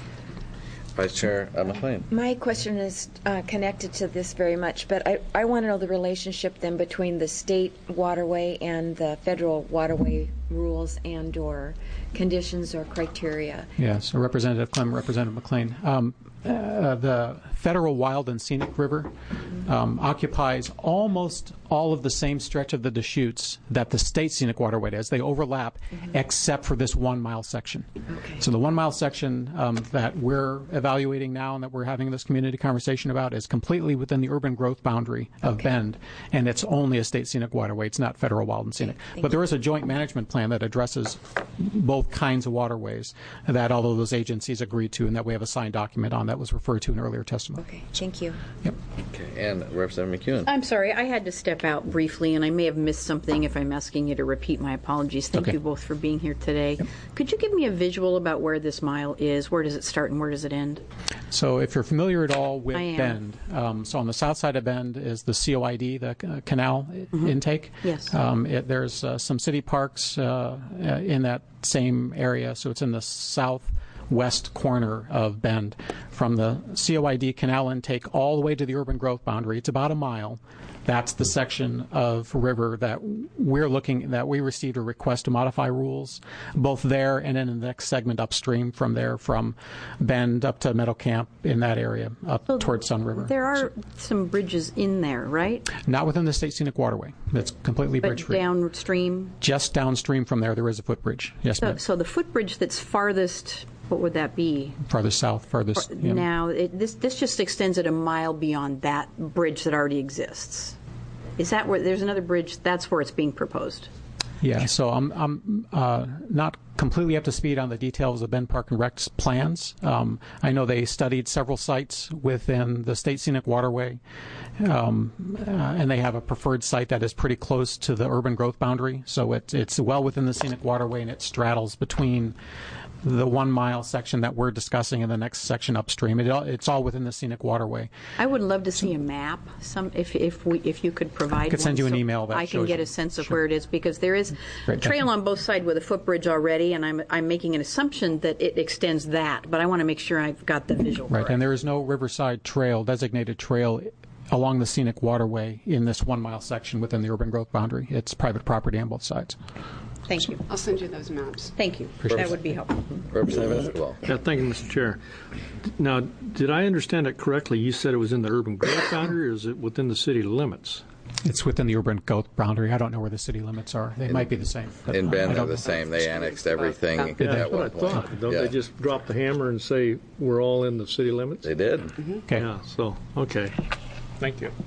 Vice Chair uh, McLean. My question is uh, connected to this very much, but I, I want to know the relationship then between the state waterway and the federal waterway rules and or conditions or criteria. Yes, Representative Clem, Representative McLean. Um, uh, the Federal Wild and Scenic River um, occupies almost all of the same stretch of the Deschutes that the state scenic waterway does. They overlap, mm-hmm. except for this one mile section. Okay. So the one mile section um, that we're evaluating now and that we're having this community conversation about is completely within the urban growth boundary of okay. Bend, and it's only a state scenic waterway. It's not federal wild and scenic. Okay. But there is a joint management plan that addresses both kinds of waterways that all of those agencies agreed to, and that we have a signed document on that was referred to in earlier testimony. Okay, thank you. Yep. Okay, and Representative McEwen. I'm sorry, I had to step out briefly, and I may have missed something. If I'm asking you to repeat, my apologies. Thank okay. you both for being here today. Yep. Could you give me a visual about where this mile is? Where does it start and where does it end? So if you're familiar at all with Bend, um, so on the south side of Bend is the C O I D, the uh, canal mm-hmm. intake. Yes. Um, it, there's uh, some city parks uh, uh, in that same area, so it's in the southwest corner of Bend. From the C O I D canal intake all the way to the urban growth boundary, it's about a mile. That's the section of river that we're looking, that we received a request to modify rules, both there and in the next segment upstream from there, from Bend up to Meadow Camp in that area, up so towards Sun River. There are so, some bridges in there, right? Not within the state scenic waterway. It's completely but bridge-free. Downstream? Just downstream from there, there is a footbridge. Yes, so, ma'am. So the footbridge that's farthest, what would that be? Farthest south, farthest. Far, now, it, this this just extends it a mile beyond that bridge that already exists. Is that where there's another bridge? That's where it's being proposed. Yeah. So I'm I'm uh, not completely up to speed on the details of Bend Park and Rec's plans. Um, I know they studied several sites within the state scenic waterway, um, uh, and they have a preferred site that is pretty close to the urban growth boundary. So it, it's well within the scenic waterway, and it straddles between the one mile section that we're discussing and the next section upstream. It, it's all within the scenic waterway. I would love to see a map. Some, if if we if you could provide. I could send one you an so email that I can get you. a sense of Sure. where it is, because there is Great, trail on both sides with a footbridge already, and I'm I'm making an assumption that it extends that, but I want to make sure I've got the visual. Right, correct. And there is no Riverside Trail, designated trail, along the scenic waterway in this one mile section within the urban growth boundary. It's private property on both sides. Thank you. I'll send you those maps. Thank you. Appreciate that it. would be helpful. Representative Esquivel. Yeah, thank you, Mister Chair. Now, did I understand it correctly? You said it was in the urban growth boundary, or is it within the city limits? It's within the urban growth boundary. I don't know where the city limits are. They in, might be the same. In Bend, they're the know. same. They annexed everything Yeah, at that's one what I point. thought. Don't yeah. they just drop the hammer and say we're all in the city limits? They did. Mm-hmm. Okay. Yeah, so, okay. Thank you.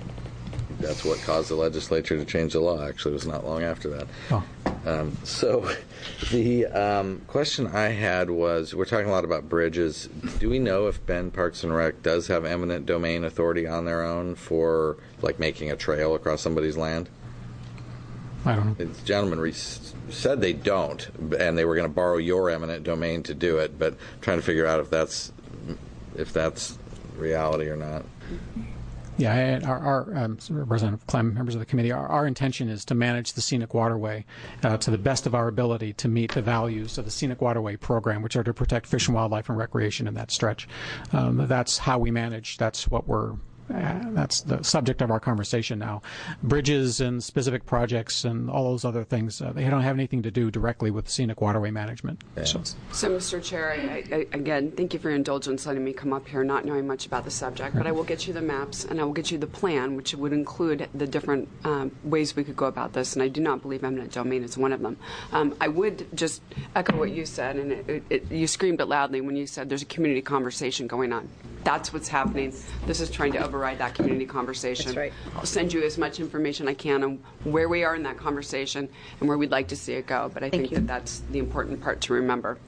That's what caused the legislature to change the law. Actually, it was not long after that. Oh. Um, so the um, question I had was, we're talking a lot about bridges. Do we know if Bend Parks and Rec does have eminent domain authority on their own for, like, making a trail across somebody's land? I don't know. The gentleman re- said they don't, and they were going to borrow your eminent domain to do it, but I'm trying to figure out if that's if that's reality or not. Yeah, and our, our um, Representative Clem, members of the committee, our, our intention is to manage the scenic waterway uh, to the best of our ability to meet the values of the scenic waterway program, which are to protect fish and wildlife and recreation in that stretch. Um, that's how we manage. That's what we're. Uh, that's the subject of our conversation now. Bridges and specific projects and all those other things, uh, they don't have anything to do directly with scenic waterway management. Yeah. So, So, Mister Chair, I, I, again, thank you for your indulgence letting me come up here not knowing much about the subject, but I will get you the maps and I will get you the plan, which would include the different um, ways we could go about this, and I do not believe eminent domain is one of them. Um, I would just echo what you said, and it, it, it, you screamed it loudly when you said there's a community conversation going on. That's what's happening. This is trying to override that community conversation. That's right. I'll send you as much information I can on where we are in that conversation and where we'd like to see it go, but I Thank think you. that that's the important part to remember.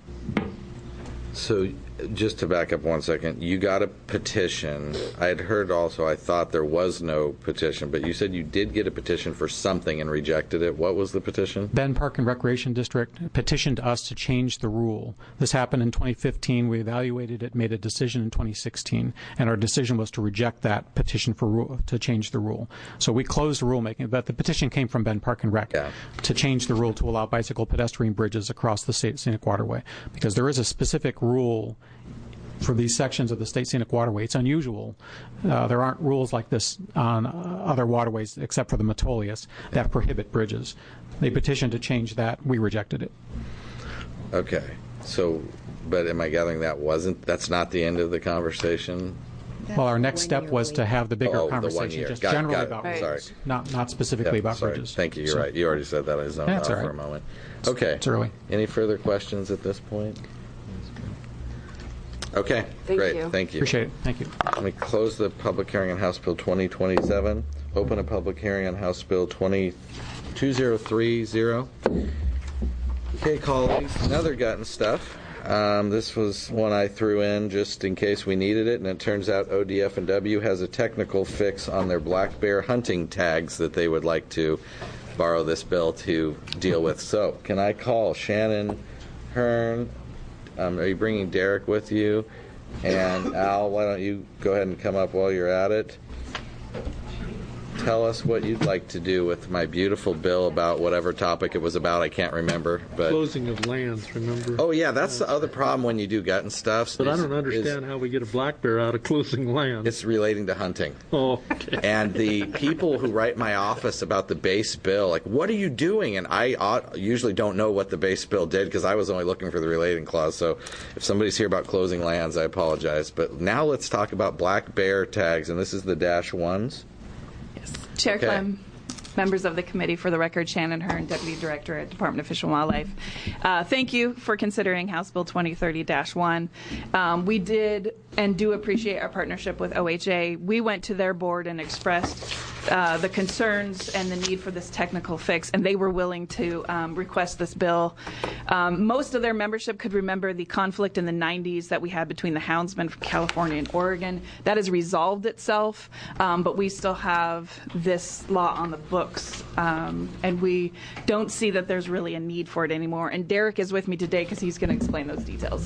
So, just to back up one second, you got a petition. I had heard also, I thought there was no petition, but you said you did get a petition for something and rejected it. What was the petition? Bend Park and Recreation District petitioned us to change the rule. This happened in twenty fifteen. We evaluated it, made a decision in twenty sixteen, and our decision was to reject that petition for rule, to change the rule. So we closed the rulemaking, but the petition came from Bend Park and Rec yeah. to change the rule to allow bicycle pedestrian bridges across the state scenic waterway, because there is a specific rule for these sections of the state scenic waterway. It's unusual. Uh, there aren't rules like this on uh, other waterways except for the Metolius that prohibit bridges. They petitioned to change that. We rejected it. Okay. So, but am I gathering that wasn't, that's not the end of the conversation? Well, our next step was to have the bigger Oh, the one conversation, year. just Got it, generally got it. about Right. bridges, Sorry. not not specifically Yeah, about sorry. bridges. Thank you. You're So- right. You already said that. I zoned That's out all right. for a moment. Okay. It's early. Any further questions at this point? Okay. Thank Great. you. Thank you. Appreciate it. Thank you. Let me close the public hearing on House Bill twenty twenty-seven. Open a public hearing on House Bill twenty two thousand thirty. Okay, colleagues, another gotten stuff. Um, this was one I threw in just in case we needed it, and it turns out O D F and W has a technical fix on their black bear hunting tags that they would like to borrow this bill to deal with. So, can I call Shannon Hearn? Um, are you bringing Derek with you? And Al, why don't you go ahead and come up while you're at it? Tell us what you'd like to do with my beautiful bill about whatever topic it was about. I can't remember. But Closing of lands, remember? oh yeah, that's the other problem when you do gut and stuff. But I is- don't understand how we get a black bear out of closing lands. It's relating to hunting. Oh, okay. And the people who write my office about the base bill, like, what are you doing? And I ought, usually don't know what the base bill did because I was only looking for the relating clause. So if somebody's here about closing lands, I apologize. But now let's talk about black bear tags, and this is the dash ones. Chair Okay. Clem, members of the committee, for the record, Shannon Hearn, Deputy Director at Department of Fish and Wildlife. Uh, thank you for considering House Bill twenty thirty dash one. Um, we did and do appreciate our partnership with O H A. We went to their board and expressed uh, the concerns and the need for this technical fix, and they were willing to um, request this bill. Um, most of their membership could remember the conflict in the nineties that we had between the houndsmen from California and Oregon. That has resolved itself, um, but we still have this law on the books, um, and we don't see that there's really a need for it anymore. And Derek is with me today because he's going to explain those details.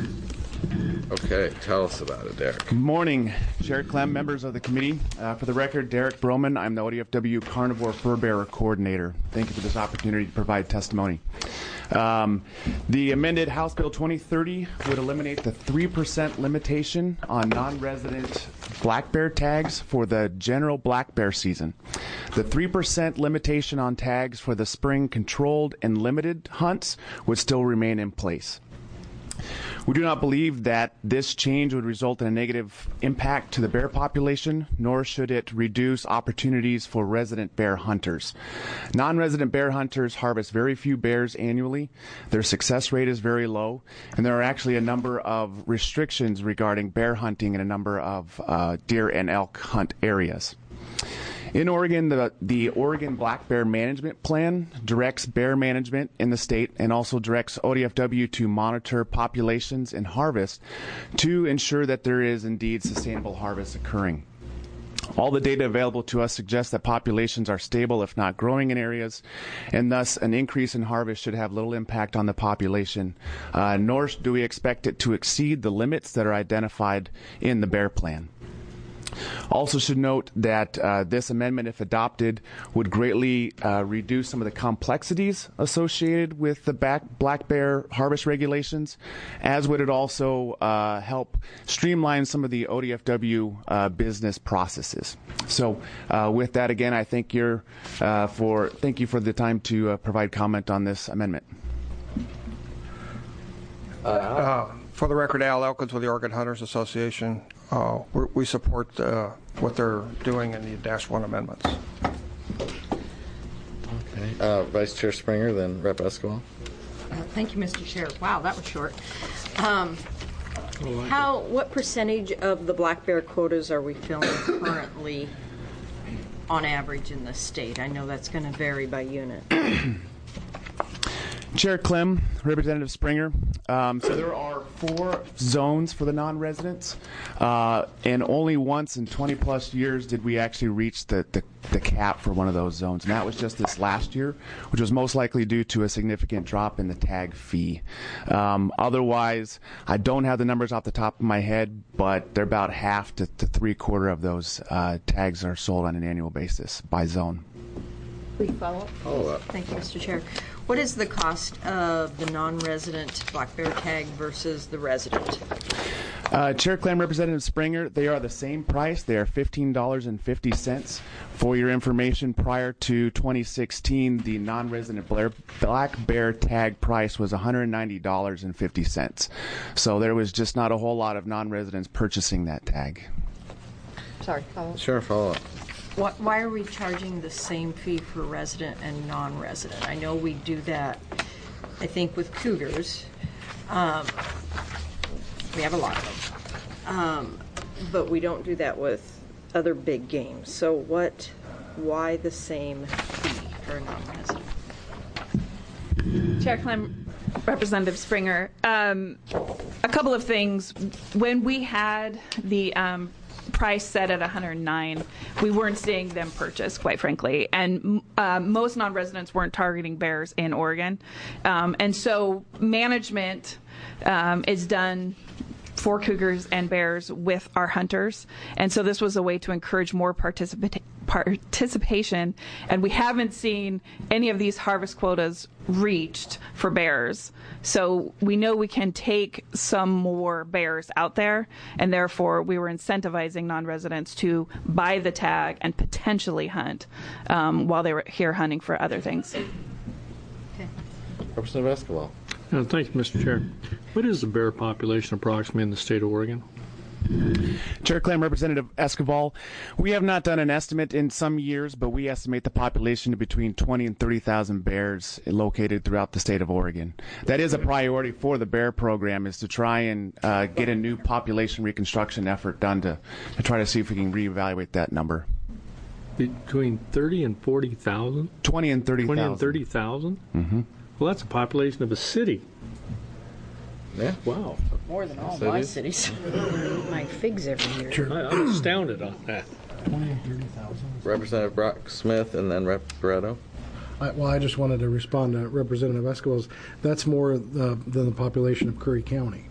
Okay, tell us about it, Derek. Good morning, Chair Clem, members of the committee. Uh, for the record, Derek Broman. I'm the O D F W Carnivore Fur Bearer Coordinator. Thank you for this opportunity to provide testimony. Um, the amended House Bill twenty thirty would eliminate the three percent limitation on non-resident black bear tags for the general black bear season. The three percent limitation on tags for the spring controlled and limited hunts would still remain in place. We do not believe that this change would result in a negative impact to the bear population, nor should it reduce opportunities for resident bear hunters. Non-resident bear hunters harvest very few bears annually. Their success rate is very low, and there are actually a number of restrictions regarding bear hunting in a number of uh, deer and elk hunt areas. In Oregon, the, the Oregon Black Bear Management Plan directs bear management in the state and also directs O D F W to monitor populations and harvest to ensure that there is indeed sustainable harvest occurring. All the data available to us suggests that populations are stable, if not growing in areas, and thus an increase in harvest should have little impact on the population, uh, nor do we expect it to exceed the limits that are identified in the bear plan. Also should note that uh, this amendment, if adopted, would greatly uh, reduce some of the complexities associated with the back black bear harvest regulations, as would it also uh, help streamline some of the O D F W uh, business processes. So uh, with that, again, I thank, your, uh, for, thank you for the time to uh, provide comment on this amendment. Uh, for the record, Al Elkins with the Oregon Hunters Association. Uh, we're, we support uh, what they're doing in the Dash one amendments. Okay. Uh, Vice Chair Springer, then Rep Esquivel. Uh, thank you, Mister Chair. Wow, that was short. Um, how? What percentage of the black bear quotas are we filling currently, on average, in the state? I know that's going to vary by unit. Chair Clem, Representative Springer. Um, so there are four zones for the non-residents, uh, and only once in twenty plus years did we actually reach the, the, the cap for one of those zones, and that was just this last year, which was most likely due to a significant drop in the tag fee. Um, otherwise, I don't have the numbers off the top of my head, but they're about half to, to three quarter of those uh, tags are sold on an annual basis by zone. Will you follow up? Follow up. Thank you, Mister Chair. What is the cost of the non-resident black bear tag versus the resident? Uh, Chair Clem, Representative Springer, they are the same price. They are fifteen dollars and fifty cents. For your information, prior to twenty sixteen, the non-resident black bear tag price was one hundred ninety dollars and fifty cents. So there was just not a whole lot of non-residents purchasing that tag. Sorry, follow up. Sure, follow up. What, why are we charging the same fee for resident and non-resident? I know we do that, I think, with cougars. Um, we have a lot of them. Um, but we don't do that with other big games. So what, why the same fee for a non-resident? Chair Clem, Representative Springer, um, a couple of things. When we had the um, price set at one hundred nine, we weren't seeing them purchase, quite frankly, and uh, most non-residents weren't targeting bears in Oregon, um, and so management um, is done for cougars and bears with our hunters, and so this was a way to encourage more participa- participation, and we haven't seen any of these harvest quotas reached for bears. So we know we can take some more bears out there, and therefore we were incentivizing non-residents to buy the tag and potentially hunt um, while they were here hunting for other things. Okay. Representative Esquivel. Uh, thank you, Mister Chair. What is the bear population approximately in the state of Oregon? Chair Clem, Representative Esquivel, we have not done an estimate in some years, but we estimate the population to between twenty and thirty thousand bears located throughout the state of Oregon. That is a priority for the bear program, is to try and uh, get a new population reconstruction effort done to, to try to see if we can reevaluate that number. Between thirty and forty thousand? twenty and thirty thousand. twenty and thirty thousand? Mm-hmm. Well, that's a population of a city. Yeah. Wow. More than all Yes, my it is. cities. My figs every year. Sure. I, I'm astounded on that. twenty and thirty thousand. Representative Brock Smith, and then Rep Barretto. I, well, I just wanted to respond to Representative Esquivel's. That's more uh, than the population of Curry County.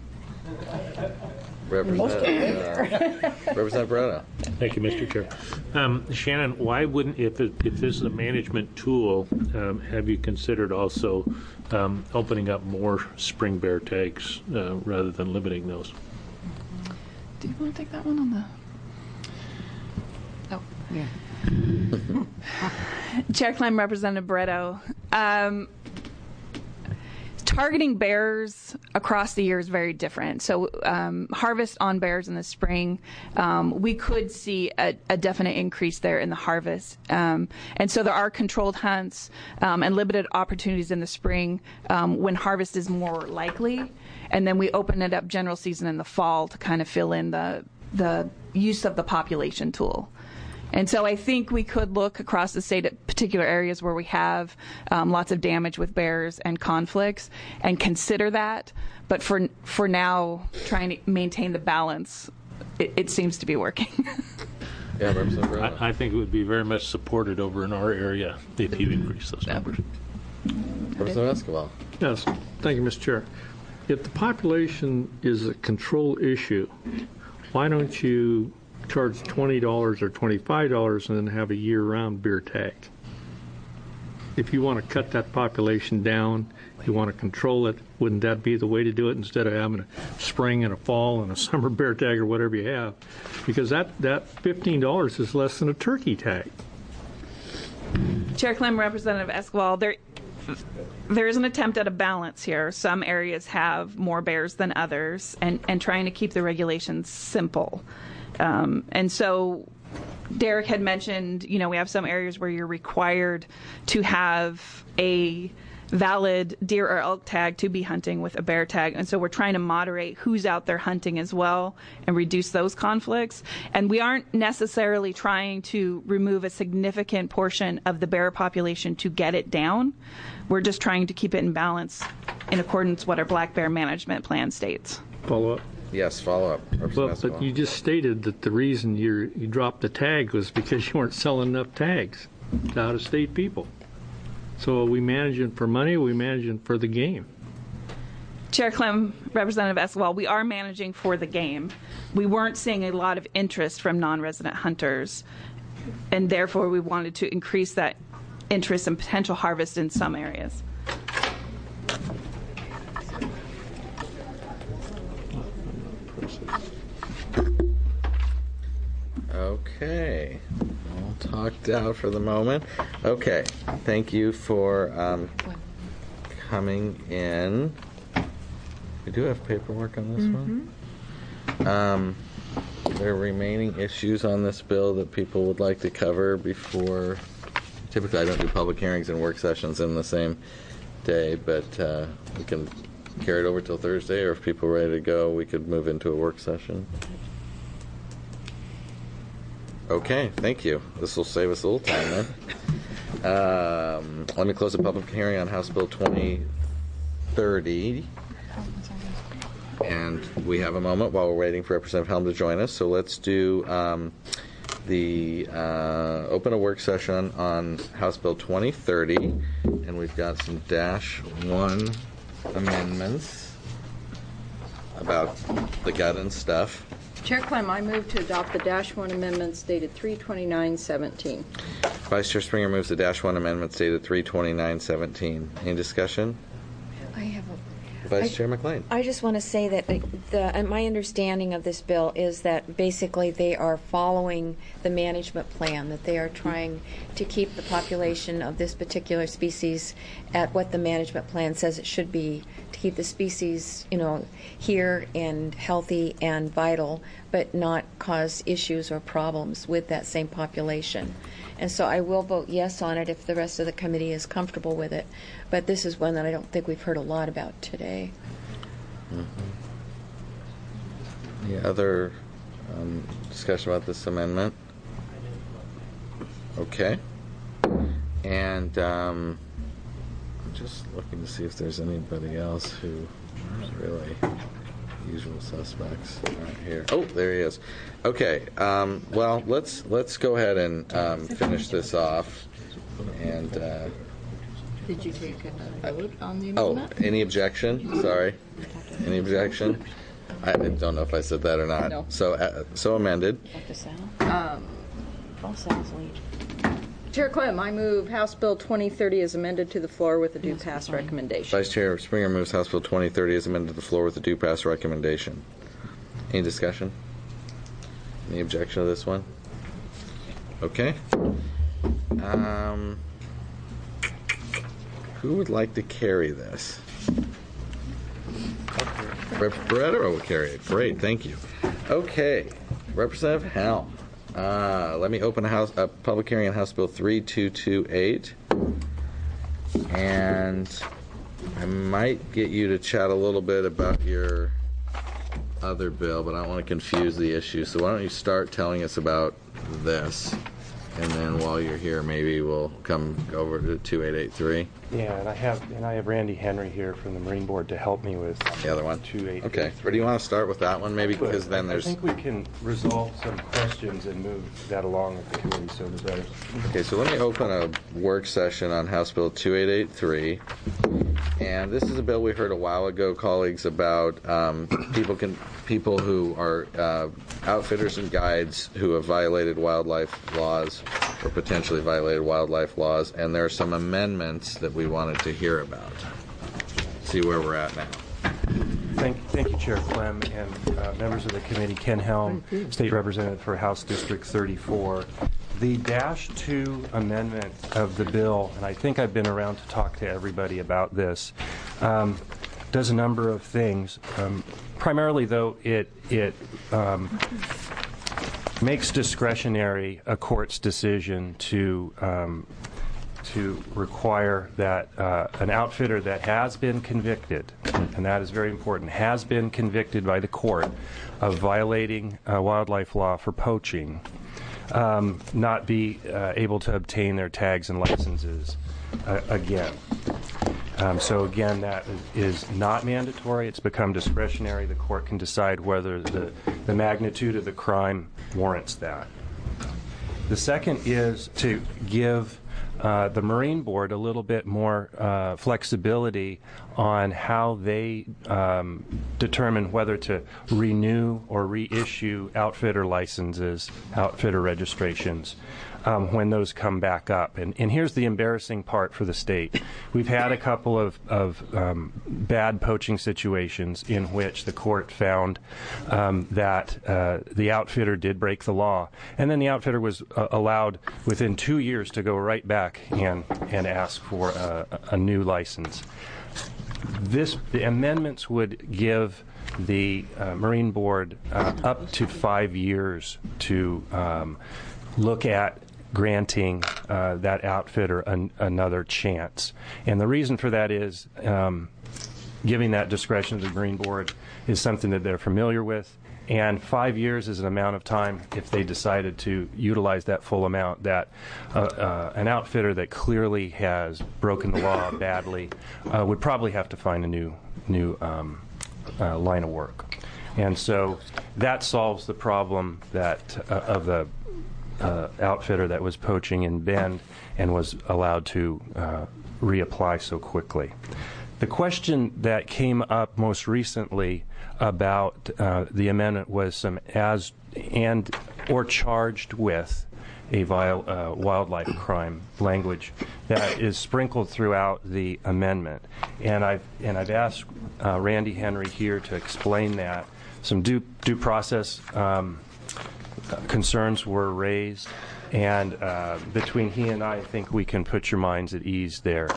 Representative, uh, Representative Barretto. Thank you, Mister Chair. Um, Shannon, why wouldn't, if, it, if this is a management tool, um, have you considered also um, opening up more spring bear tags uh, rather than limiting those? Do you want to take that one on the... Oh, yeah. Chair Clem, Representative Barretto. Um, targeting bears across the year is very different. So um, harvest on bears in the spring, um, we could see a, a definite increase there in the harvest. Um, and so there are controlled hunts um, and limited opportunities in the spring um, when harvest is more likely. And then we open it up general season in the fall to kind of fill in the the use of the population tool. And so I think we could look across the state at particular areas where we have um, lots of damage with bears and conflicts and consider that. But for for now, trying to maintain the balance, it, it seems to be working. Yeah, Representative Brown. I, I think it would be very much supported over in our area if you increase those numbers. Representative Escobar. Yes, thank you, Mister Chair. If the population is a control issue, why don't you charge twenty dollars or twenty-five dollars and then have a year-round beer tag? If you want to cut that population down, you want to control it, wouldn't that be the way to do it instead of having a spring and a fall and a summer bear tag or whatever you have? Because that, that fifteen dollars is less than a turkey tag. Chair Clem, Representative Esquivel, there, there is an attempt at a balance here. Some areas have more bears than others, and, and trying to keep the regulations simple. Um, and so Derek had mentioned, you know, we have some areas where you're required to have a valid deer or elk tag to be hunting with a bear tag. And so we're trying to moderate who's out there hunting as well and reduce those conflicts. And we aren't necessarily trying to remove a significant portion of the bear population to get it down. We're just trying to keep it in balance in accordance with what our black bear management plan states. Follow up. Yes, follow up. Well, but you just stated that the reason you you dropped the tag was because you weren't selling enough tags to out-of-state people. So are we managing for money, or are we managing for the game? Chair Clem, Representative Esquivel, we are managing for the game. We weren't seeing a lot of interest from non-resident hunters, and therefore we wanted to increase that interest and potential harvest in some areas. Okay, all talked out for the moment. Okay, thank you for um, coming in. We do have paperwork on this Mm-hmm. one. Um, there are remaining issues on this bill that people would like to cover before. Typically, I don't do public hearings and work sessions in the same day, but uh, we can carry it over till Thursday, or if people are ready to go, we could move into a work session. Okay, thank you. This will save us a little time then. Um, let me close the public hearing on House Bill twenty thirty. And we have a moment while we're waiting for Representative Helm to join us. So let's do um, the uh, open a work session on House Bill twenty thirty. And we've got some dash one amendments about the gut and stuff. Chair Clem, I move to adopt the dash one amendments dated three twenty-nine seventeen. Vice Chair Springer moves the dash one amendments dated three twenty-nine seventeen. Any discussion? I have a Vice I, Chair McLean. I just want to say that the, uh, my understanding of this bill is that basically they are following the management plan, that they are trying to keep the population of this particular species at what the management plan says it should be, to keep the species, you know, here and healthy and vital, but not cause issues or problems with that same population. And so I will vote yes on it if the rest of the committee is comfortable with it. But this is one that I don't think we've heard a lot about today. Mm-hmm. Any other um, discussion about this amendment? Okay. And um, I'm just looking to see if there's anybody else who is really usual suspects aren't here. Oh, there he is. Okay. Um, well, let's let's go ahead and um, finish this off. And uh, did you take a vote on the oh, amendment? any objection? Sorry. Any objection? I don't know if I said that or not. No. So uh, so amended. Um, Chair Clem, I move House Bill twenty thirty as amended to the floor with a due pass recommendation. Vice Chair Springer moves House Bill twenty thirty as amended to the floor with a due pass recommendation. Any discussion? Any objection to this one? Okay. Um, who would like to carry this? Representative Barreto will carry it. Great, thank you. Okay, Representative Helm. Uh, let me open a, house, a public hearing on House Bill three two two eight. And I might get you to chat a little bit about your other bill, but I don't want to confuse the issue. So why don't you start telling us about this? And then while you're here, maybe we'll come over to two eight eight three. Yeah, and I have and I have Randy Henry here from the Marine Board to help me with the other one. two eight. Okay. Or do you want to start with that one maybe? But Because then there's. I think we can resolve some questions and move that along with the committee. So does that. Okay, so let me open a work session on House Bill two eight eight three. And this is a bill we heard a while ago, colleagues, about um, people can people who are uh, outfitters and guides who have violated wildlife laws or potentially violated wildlife laws. And there are some amendments that we wanted to hear about. See where we're at now. Thank, thank you, Chair Clem, and uh, members of the committee. Ken Helm, State Representative for House District thirty-four. The Dash two amendment of the bill, and I think I've been around to talk to everybody about this, um, does a number of things. Um, primarily, though, it it um, makes discretionary a court's decision to um, to require that uh, an outfitter that has been convicted, and that is very important, has been convicted by the court of violating uh, wildlife law for poaching, um, not be uh, able to obtain their tags and licenses uh, again. Um, so again, that is not mandatory. It's become discretionary. The court can decide whether the, the magnitude of the crime warrants that. The second is to give uh, the Marine Board a little bit more uh, flexibility on how they um, determine whether to renew or reissue outfitter licenses, outfitter registrations, um, when those come back up. And, and here's the embarrassing part for the state. We've had a couple of, of um, bad poaching situations in which the court found um, that uh, the outfitter did break the law, and then the outfitter was uh, allowed within two years to go right back and, and ask for a, a new license. This, the amendments would give the uh, Marine Board uh, up to five years to um, look at granting uh, that outfitter an, another chance. And the reason for that is um, giving that discretion to the Marine Board is something that they're familiar with. And five years is an amount of time, if they decided to utilize that full amount, that uh, uh, an outfitter that clearly has broken the law badly uh, would probably have to find a new new um, uh, line of work. And so that solves the problem that uh, of the uh, outfitter that was poaching in Bend and was allowed to uh, reapply so quickly. The question that came up most recently about uh, the amendment was some as and or charged with a viol, uh, wildlife crime language that is sprinkled throughout the amendment, and I've and I've asked uh, Randy Henry here to explain that. Some due due process um, concerns were raised, and uh, between he and I, I think we can put your minds at ease there.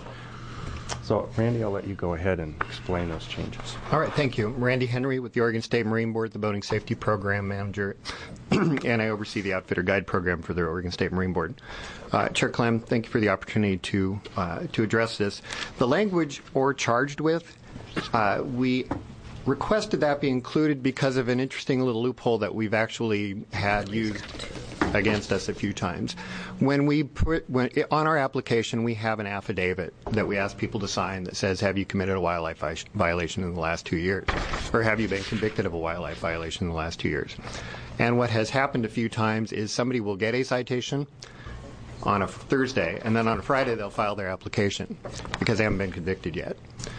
So, Randy, I'll let you go ahead and explain those changes. All right, thank you. Randy Henry with the Oregon State Marine Board, the Boating Safety Program Manager, and I oversee the Outfitter Guide Program for the Oregon State Marine Board. Uh, Chair Clem, thank you for the opportunity to uh, to address this. The language "or charged with," uh, we requested that be included because of an interesting little loophole that we've actually had used against us a few times. When we put when, on our application, we have an affidavit that we ask people to sign that says, have you committed a wildlife vi- violation in the last two years? Or have you been convicted of a wildlife violation in the last two years? And what has happened a few times is somebody will get a citation on a Thursday, and then on a Friday they'll file their application because they haven't been convicted yet.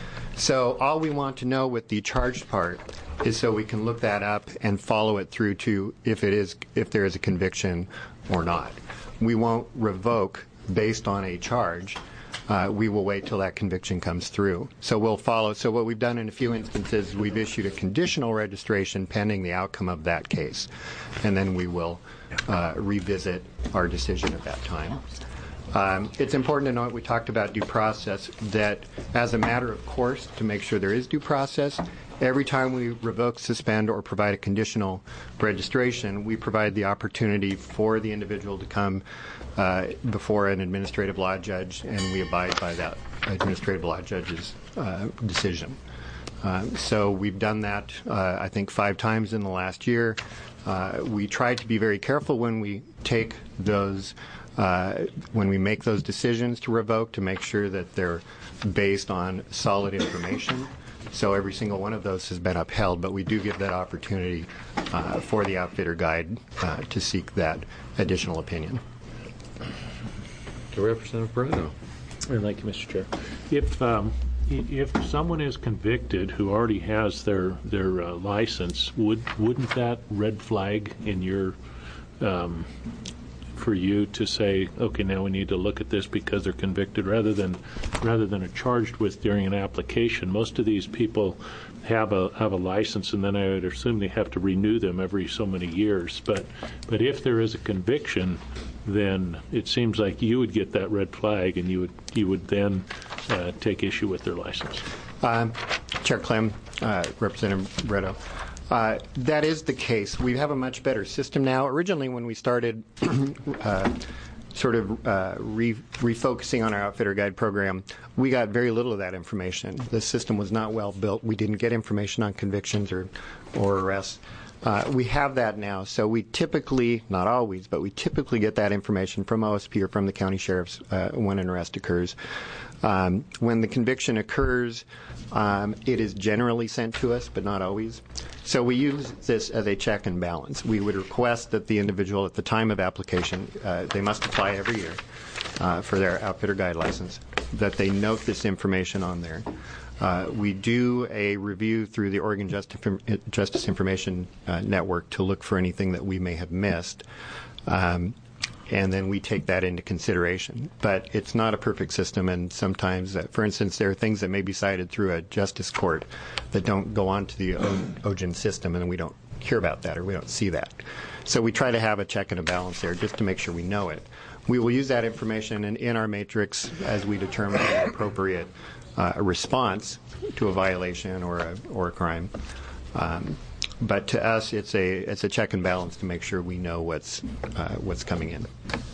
So all we want to know with the charged part is so we can look that up and follow it through to if it is if there is a conviction or not. We won't revoke based on a charge. Uh, we will wait till that conviction comes through. So we'll follow. So what we've done in a few instances, we've issued a conditional registration pending the outcome of that case, and then we will uh, revisit our decision at that time. Um, it's important to note, we talked about due process, that as a matter of course, to make sure there is due process, every time we revoke, suspend, or provide a conditional registration, we provide the opportunity for the individual to come uh, before an administrative law judge, and we abide by that administrative law judge's uh, decision. Uh, so we've done that, uh, I think, five times in the last year. Uh, we try to be very careful when we take those uh, when we make those decisions to revoke, to make sure that they're based on solid information. So every single one of those has been upheld, but we do give that opportunity uh, for the outfitter guide uh, to seek that additional opinion. To Representative Brito. Thank you, Mister Chair. If um, if someone is convicted who already has their their uh, license, would wouldn't that red flag in your um, for you to say, okay, now we need to look at this because they're convicted, rather than rather than are charged with during an application? Most of these people have a have a license, and then I would assume they have to renew them every so many years. But but if there is a conviction, then it seems like you would get that red flag, and you would you would then uh, take issue with their license. Um, Chair Clem, uh, Representative Brito. Uh, that is the case. We have a much better system now. Originally, when we started uh, sort of uh, re- refocusing on our outfitter guide program, we got very little of that information. The system was not well built. We didn't get information on convictions or, or arrests. Uh, we have that now, so we typically, not always, but we typically get that information from O S P or from the county sheriffs uh, when an arrest occurs. Um, when the conviction occurs, um, it is generally sent to us, but not always. So we use this as a check and balance. We would request that the individual at the time of application, uh, they must apply every year uh, for their outfitter guide license, that they note this information on there. Uh, we do a review through the Oregon Justice, Justice Information uh, Network to look for anything that we may have missed. Um, and then we take that into consideration. But it's not a perfect system, and sometimes, uh, for instance, there are things that may be cited through a justice court that don't go on to the o- O G I N system, and we don't hear about that or we don't see that. So we try to have a check and a balance there just to make sure we know it. We will use that information in, in our matrix as we determine the appropriate uh, response to a violation or a, or a crime. Um, But to us, it's a it's a check and balance to make sure we know what's uh, what's coming in.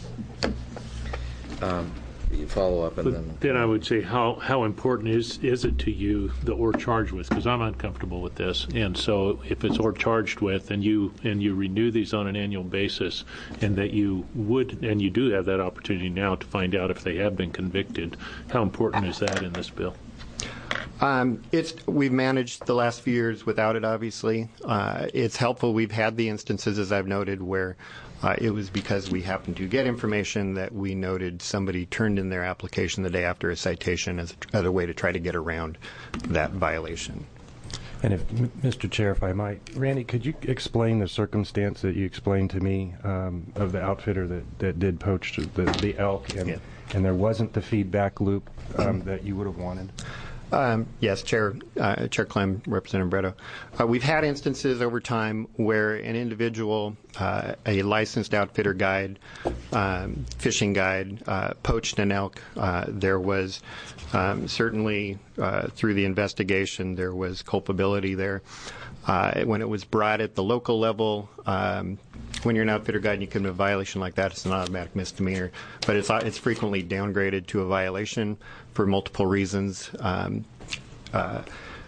Um, you follow up, and but then then I would say, how how important is is it to you the or charged with? Because I'm uncomfortable with this, and so if it's or charged with, and you and you renew these on an annual basis, and that you would and you do have that opportunity now to find out if they have been convicted, how important is that in this bill? Um, it's we've managed the last few years without it. Obviously, uh, it's helpful. We've had the instances, as I've noted, where uh, it was because we happened to get information that we noted somebody turned in their application the day after a citation as a, as a way to try to get around that violation. And if, Mister Chair, if I might, Randy, could you explain the circumstance that you explained to me um, of the outfitter that, that did poach the, the elk, and, yeah. and there wasn't the feedback loop um, that you would have wanted? Um, yes, Chair, uh, Chair Clem, Representative Brito. Uh, we've had instances over time where an individual, uh, a licensed outfitter guide, um, fishing guide, uh, poached an elk. Uh, there was um, certainly, uh, through the investigation, there was culpability there. Uh, when it was brought at the local level, um, when you're an outfitter guide and you commit a violation like that, it's an automatic misdemeanor. But it's it's frequently downgraded to a violation for multiple reasons. Um, uh,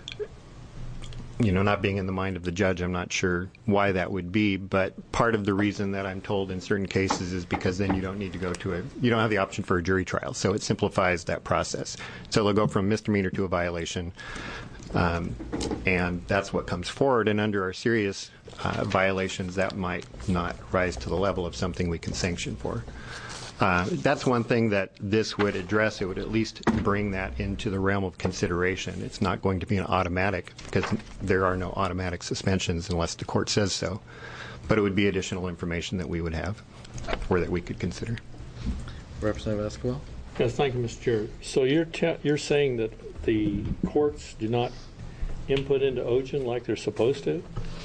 you know, not being in the mind of the judge, I'm not sure why that would be. But part of the reason that I'm told in certain cases is because then you don't need to go to a, you don't have the option for a jury trial. So it simplifies that process. So they'll go from misdemeanor to a violation. Um, and that's what comes forward. And under our serious uh, violations, that might not rise to the level of something we can sanction for. Uh, that's one thing that this would address. It would at least bring that into the realm of consideration. It's not going to be an automatic, because there are no automatic suspensions unless the court says so. But it would be additional information that we would have or that we could consider. Representative Esquivel? Yes, thank you, Mister Chair. So you're te- you're saying that the courts do not input into O G I N like they're supposed to?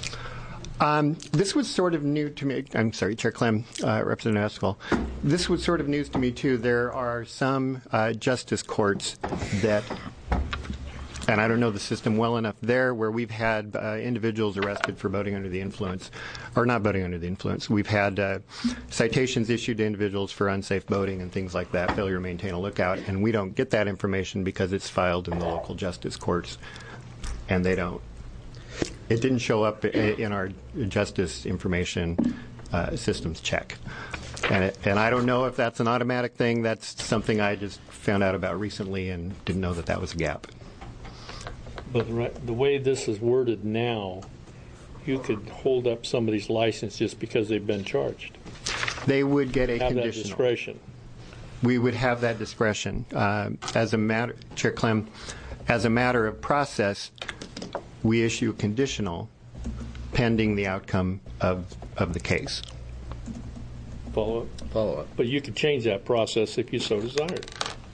Um, this was sort of new to me. I'm sorry, Chair Clem, uh, Representative Esquivel. This was sort of news to me, too. There are some uh, justice courts that, and I don't know the system well enough there, where we've had uh, individuals arrested for boating under the influence, or not boating under the influence. We've had uh, citations issued to individuals for unsafe boating and things like that, failure to maintain a lookout, and we don't get that information because it's filed in the local justice courts, and they don't. It didn't show up in our justice information uh, systems check. And, it, and I don't know if that's an automatic thing. That's something I just found out about recently and didn't know that that was a gap. But right, the way this is worded now, you could hold up somebody's license just because they've been charged. They would get a have conditional. That discretion. We would have that discretion. Uh, as a matter, Chair Clem, as a matter of process, we issue a conditional pending the outcome of, of the case. Follow up? Follow up. But you could change that process if you so desired.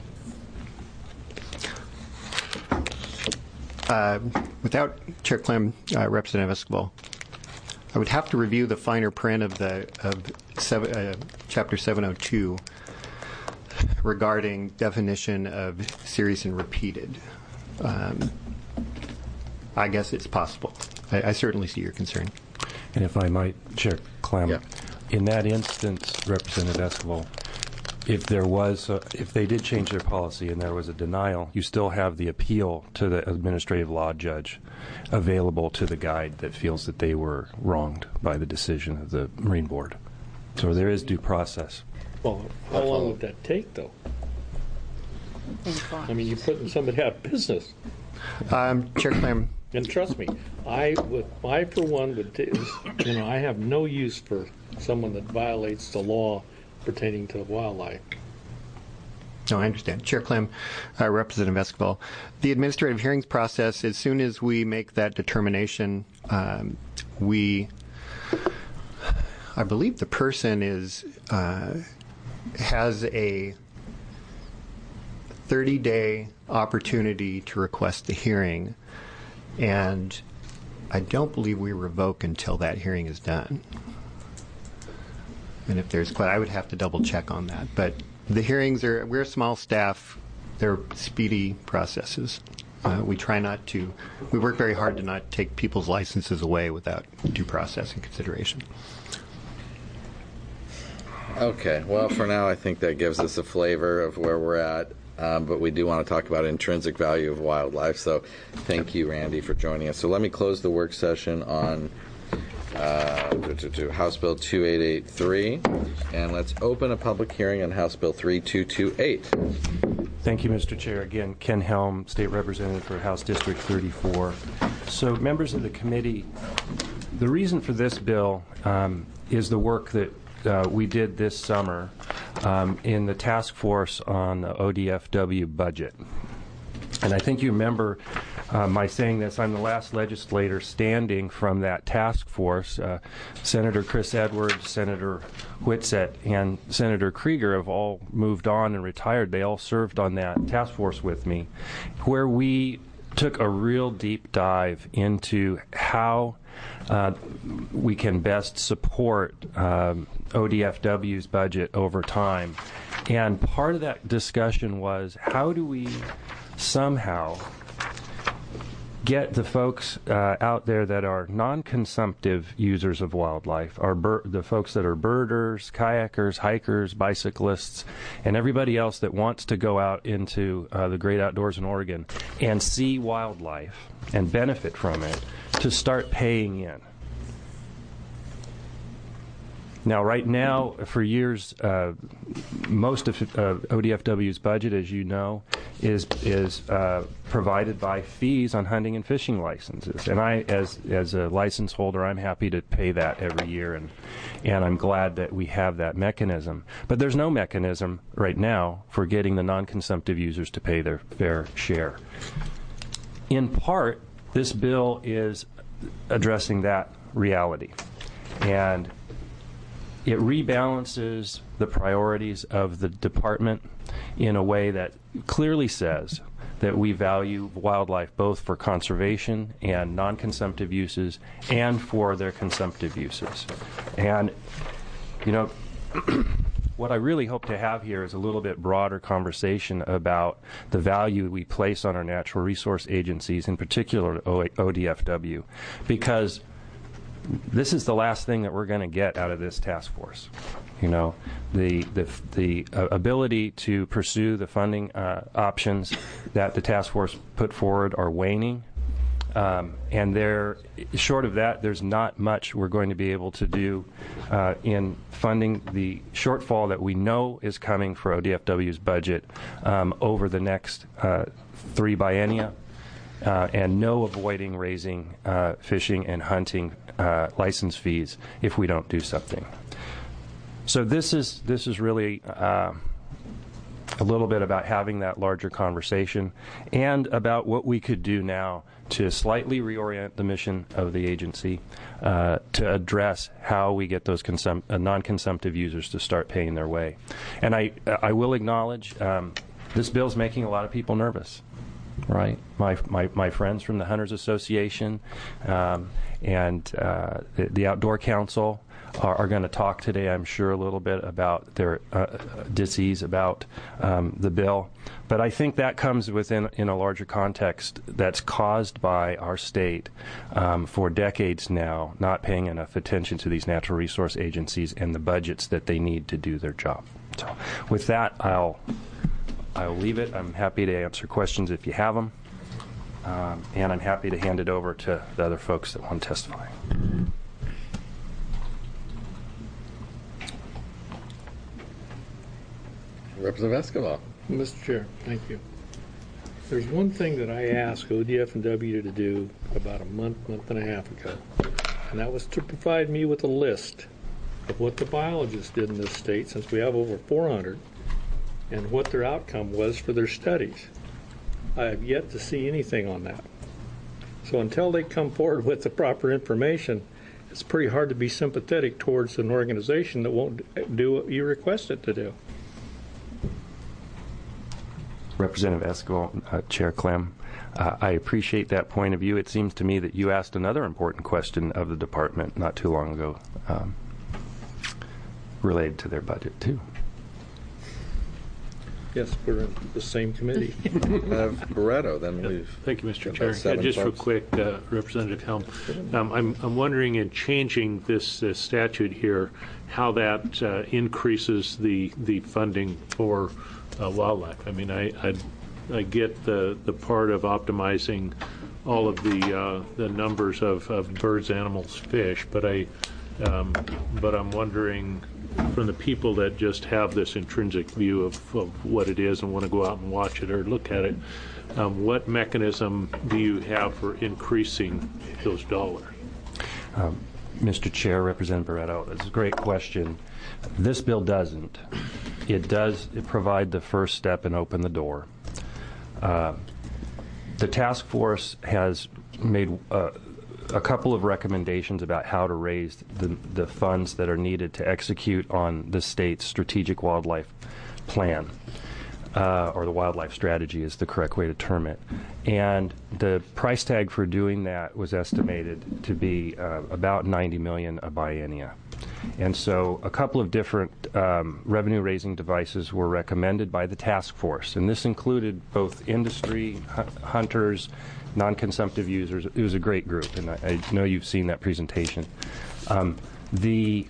Uh, without Chair Clem, uh, Representative Escobar, I would have to review the finer print of the of seven, uh, Chapter seven oh two regarding definition of serious and repeated. Um, I guess it's possible. I, I certainly see your concern. And if I might, Chair Clem, yeah. in that instance, Representative Escobar, if there was, a, if they did change their policy and there was a denial, you still have the appeal to the administrative law judge available to the guide that feels that they were wronged by the decision of the Marine Board. So there is due process. Well, how long would that take, though? I mean, you're putting somebody out of business. Um, Chair Clem. And trust me, I would, I for one would, t- you know, I have no use for someone that violates the law pertaining to wildlife. No, I understand. Chair Clem, uh, Representative Escobar, the administrative hearings process, as soon as we make that determination, um, we, I believe the person is, uh, has a thirty-day opportunity to request the hearing, and I don't believe we revoke until that hearing is done. And if there's, I would have to double check on that. But the hearings are, we're a small staff, they're speedy processes. Uh, we try not to, we work very hard to not take people's licenses away without due process and consideration. Okay, well, for now, I think that gives us a flavor of where we're at. Um, but we do want to talk about intrinsic value of wildlife. So thank you, Randy, for joining us. So let me close the work session on uh, to, to, to House Bill two eight eight three, and let's open a public hearing on House Bill three two two eight. Thank you, Mister Chair. Again, Ken Helm, State Representative for House District thirty-four. So members of the committee, the reason for this bill um, is the work that Uh, we did this summer um, in the task force on the O D F W budget. And I think you remember uh, my saying this, I'm the last legislator standing from that task force. Uh, Senator Chris Edwards, Senator Whitsett, and Senator Krieger have all moved on and retired. They all served on that task force with me, where we took a real deep dive into how Uh, we can best support um, O D F W's budget over time. And part of that discussion was, how do we somehow get the folks uh, out there that are non-consumptive users of wildlife, are bir- the folks that are birders, kayakers, hikers, bicyclists, and everybody else that wants to go out into uh, the great outdoors in Oregon and see wildlife and benefit from it, to start paying in. Now, right now, for years, uh, most of uh, O D F W's budget, as you know, is is uh, provided by fees on hunting and fishing licenses. And I, as as a license holder, I'm happy to pay that every year, and and I'm glad that we have that mechanism. But there's no mechanism right now for getting the non-consumptive users to pay their fair share. In part, this bill is addressing that reality, and it rebalances the priorities of the department in a way that clearly says that we value wildlife both for conservation and non-consumptive uses and for their consumptive uses. And, you know, what I really hope to have here is a little bit broader conversation about the value we place on our natural resource agencies, in particular O D F W, because this is the last thing that we're going to get out of this task force. You know, the the the uh, ability to pursue the funding uh, options that the task force put forward are waning. Um, and there, short of that, there's not much we're going to be able to do uh, in funding the shortfall that we know is coming for O D F W's budget um, over the next uh, three biennia, uh, and no avoiding raising uh, fishing and hunting uh, license fees if we don't do something. So this is this is really uh, a little bit about having that larger conversation and about what we could do now to slightly reorient the mission of the agency uh, to address how we get those consum- uh, non-consumptive users to start paying their way. And I, I will acknowledge um, this bill is making a lot of people nervous, right? My, my, my friends from the Hunters Association um, and uh, the, the Outdoor Council are, are going to talk today, I'm sure, a little bit about their uh, dis-ease about um, the bill. But I think that comes within in a larger context that's caused by our state um, for decades now not paying enough attention to these natural resource agencies and the budgets that they need to do their job. So with that, I'll, I'll leave it. I'm happy to answer questions if you have them. Um, and I'm happy to hand it over to the other folks that want to testify. Representative Escobar. Mister Chair, thank you. There's one thing that I asked O D F and W to do about a month, month and a half ago, and that was to provide me with a list of what the biologists did in this state, since we have over four hundred, and what their outcome was for their studies. I have yet to see anything on that. So until they come forward with the proper information, it's pretty hard to be sympathetic towards an organization that won't do what you request it to do. Representative Escobar, uh, Chair Clem, uh, I appreciate that point of view. It seems to me that you asked another important question of the department not too long ago um, related to their budget, too. Yes, we're in the same committee. Have Barretto, then we've. Thank you, Mister got Chair. about seven Uh, just real folks. quick, uh, Representative Helm, um, I'm, I'm wondering in changing this uh, statute here, how that uh, increases the the funding for uh, wildlife. I mean, I, I I get the the part of optimizing all of the uh, the numbers of, of birds, animals, fish, but I um, but I'm wondering, from the people that just have this intrinsic view of, of what it is and want to go out and watch it or look at it, um, what mechanism do you have for increasing those dollars? Um, Mister Chair, Representative Barretto, that's a great question. This bill doesn't. It does it provide the first step and open the door. Uh, the task force has made uh, a couple of recommendations about how to raise the, the funds that are needed to execute on the state's strategic wildlife plan, uh, or the wildlife strategy is the correct way to term it. And the price tag for doing that was estimated to be uh, about ninety million dollars a biennia. And so a couple of different um, revenue-raising devices were recommended by the task force, and this included both industry, hu- hunters, non-consumptive users. It was a great group, and I, I know you've seen that presentation. Um, the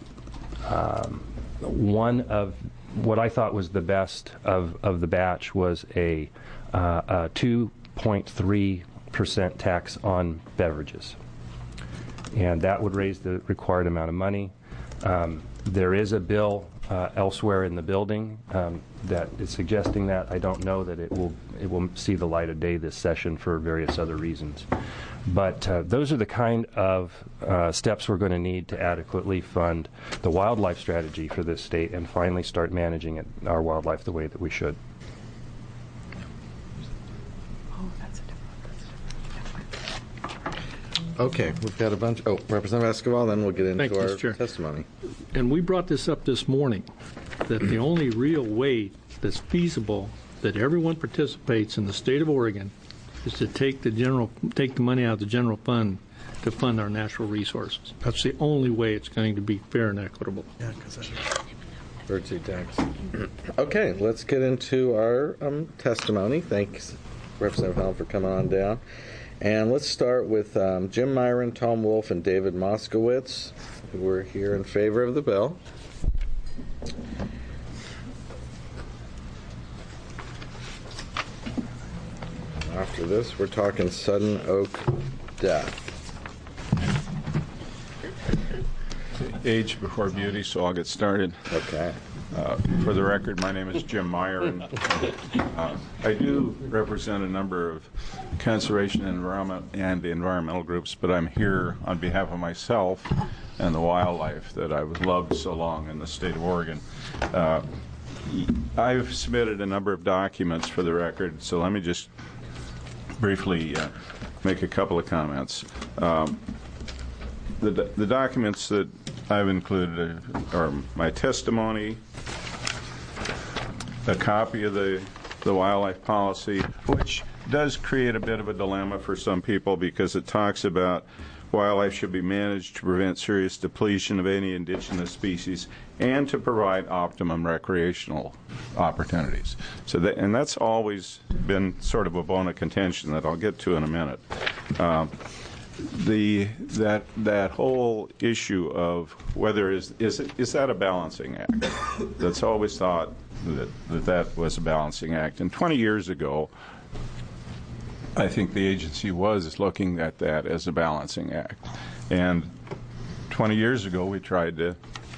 um, one of what I thought was the best of, of the batch was a, uh, a two point three percent tax on beverages, and that would raise the required amount of money. Um, there is a bill uh, elsewhere in the building um, that is suggesting that. I don't know that it will it will see the light of day this session for various other reasons. But uh, those are the kind of uh, steps we're going to need to adequately fund the wildlife strategy for this state and finally start managing it, our wildlife the way that we should. Okay, we've got a bunch. Oh, Representative Escobar, then we'll get into Thank you, our Mister Chair. testimony. And we brought this up this morning, that the only real way that's feasible that everyone participates in the state of Oregon is to take the general, take the money out of the general fund to fund our natural resources. That's the only way it's going to be fair and equitable. Yeah, because birdseed tax. Okay, let's get into our um, testimony. Thanks, Representative Helm, for coming on down. And let's start with um, Jim Myron, Tom Wolf, and David Moskowitz, who are here in favor of the bill. After this, we're talking Sudden Oak death. Age before beauty, so I'll get started. Okay. Uh, for the record, my name is Jim Meyer, and uh, I do represent a number of conservation and environment and environmental groups, but I'm here on behalf of myself and the wildlife that I've loved so long in the state of Oregon. Uh, I've submitted a number of documents for the record, so let me just briefly uh, make a couple of comments. Um, the, the documents that I've included are my testimony, a copy of the, the wildlife policy, which does create a bit of a dilemma for some people because it talks about wildlife should be managed to prevent serious depletion of any indigenous species and to provide optimum recreational opportunities. So that, and that's always been sort of a bone of contention that I'll get to in a minute. Um, the that that whole issue of whether is is it, is that a balancing act? That's always thought that, that that was a balancing act. And twenty years ago, I think the agency was looking at that as a balancing act. And twenty years ago, we tried to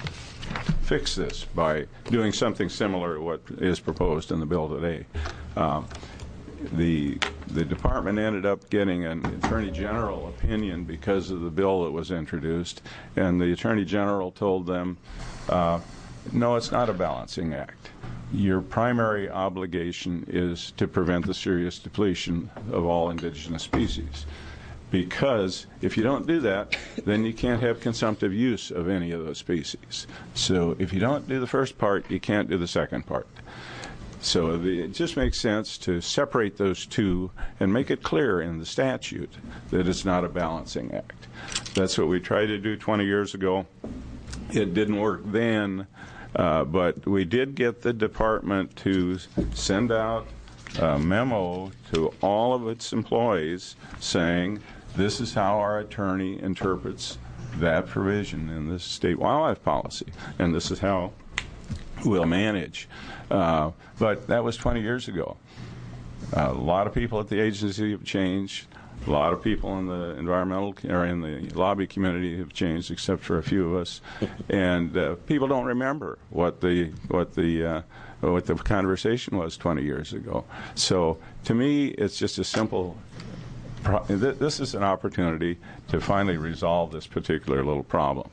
fix this by doing something similar to what is proposed in the bill today. Um, the the department ended up getting an Attorney General opinion because of the bill that was introduced, and the Attorney General told them, uh, no, it's not a balancing act. Your primary obligation is to prevent the serious depletion of all indigenous species. Because if you don't do that, then you can't have consumptive use of any of those species. So if you don't do the first part, you can't do the second part. So the, it just makes sense to separate those two and make it clear in the statute that it's not a balancing act. That's what we tried to do twenty years ago. It didn't work then. Uh, but we did get the department to send out a memo to all of its employees saying, this is how our attorney interprets that provision in the state wildlife policy, and this is how we'll manage. Uh, but that was twenty years ago. Uh, a lot of people at the agency have changed. A lot of people in the environmental or in the lobby community have changed, except for a few of us, and uh, people don't remember what the what the uh, what the conversation was twenty years ago. So to me, it's just a simple. Pro- th- this is an opportunity to finally resolve this particular little problem.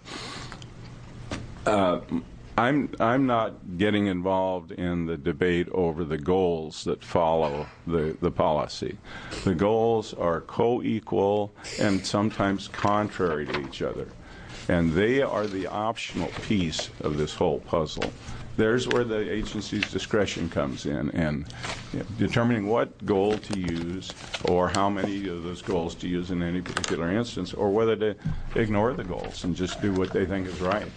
Uh, I'm I'm not getting involved in the debate over the goals that follow the, the policy. The goals are co-equal and sometimes contrary to each other. And they are the optional piece of this whole puzzle. There's where the agency's discretion comes in, and you know, determining what goal to use or how many of those goals to use in any particular instance, or whether to ignore the goals and just do what they think is right.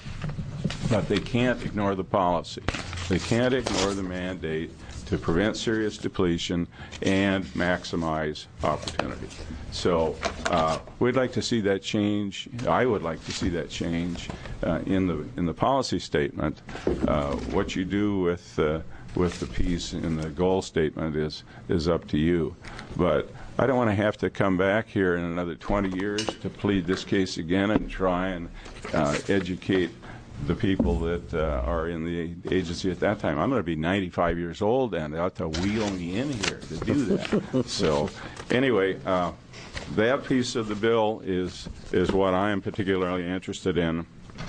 But they can't ignore the policy. They can't ignore the mandate to prevent serious depletion and maximize opportunity. So uh, we'd like to see that change. I would like to see that change uh, in the in the policy statement. Uh, what you do with uh, with the piece in the goal statement is is up to you. But I don't want to have to come back here in another twenty years to plead this case again and try and uh, educate the people that uh, are in the agency at that time. I'm going to be ninety-five years old, and they ought to wheel me in here to do that. So anyway, uh, that piece of the bill is is what I am particularly interested in.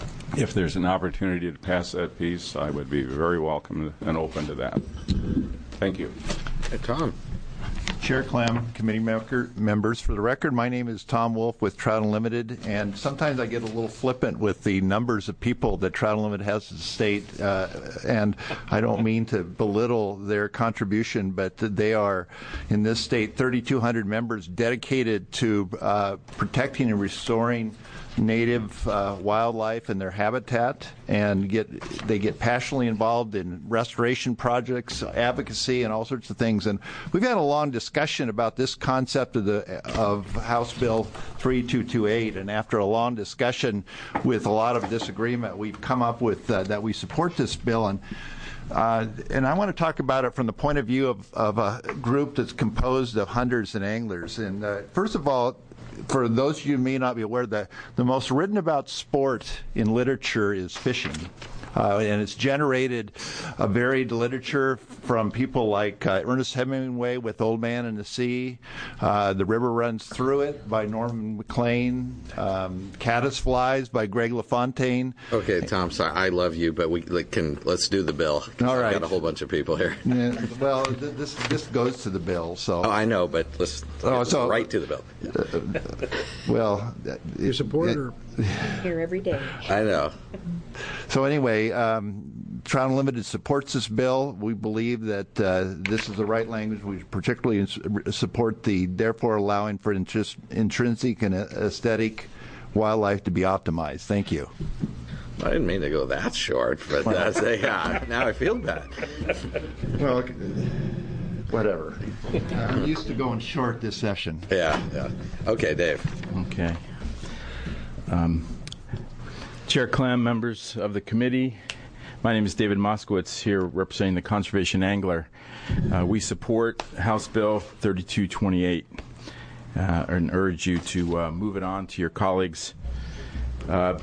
If there's an opportunity to pass that piece, I would be very welcome and open to that. Thank you. Hey, Tom. Chair Clem, committee member, members, for the record, my name is Tom Wolf with Trout Unlimited, and sometimes I get a little flippant with the numbers of people that Trout Unlimited has as a state, uh, and I don't mean to belittle their contribution, but they are, in this state, thirty-two hundred members dedicated to uh, protecting and restoring native uh, wildlife and their habitat, and get they get passionately involved in restoration projects, advocacy, and all sorts of things. And we've had a long discussion about this concept of the of House Bill thirty-two twenty-eight, and after a long discussion with a lot of disagreement, we've come up with uh, that we support this bill. And Uh, and I want to talk about it from the point of view of, of a group that's composed of hunters and anglers. And uh, first of all, for those of you who may not be aware, that the most written about sport in literature is fishing. Uh, and it's generated a varied literature from people like uh, Ernest Hemingway with Old Man and the Sea, uh, The River Runs Through It by Norman MacLean, um, Caddisflies by Greg LaFontaine. Okay, Tom, sorry, I love you, but we like, can let's do the bill. All right. I've got a whole bunch of people here. Yeah, well, th- this this goes to the bill, so. Oh, I know, but let's oh, so, right to the bill. Uh, well, you support her here every day. I know. So anyway, um, Trout Unlimited supports this bill. We believe that uh, this is the right language. We particularly support the therefore allowing for intris- intrinsic and aesthetic wildlife to be optimized. Thank you. I didn't mean to go that short, but that's, yeah, now I feel bad. Well, whatever. I'm used to going short this session. Yeah, yeah. Okay, Dave. Okay. Um, Chair Clem, members of the committee, my name is David Moskowitz, here representing the Conservation Angler. Uh, we support House Bill thirty-two twenty-eight uh, and urge you to uh, move it on to your colleagues. Uh,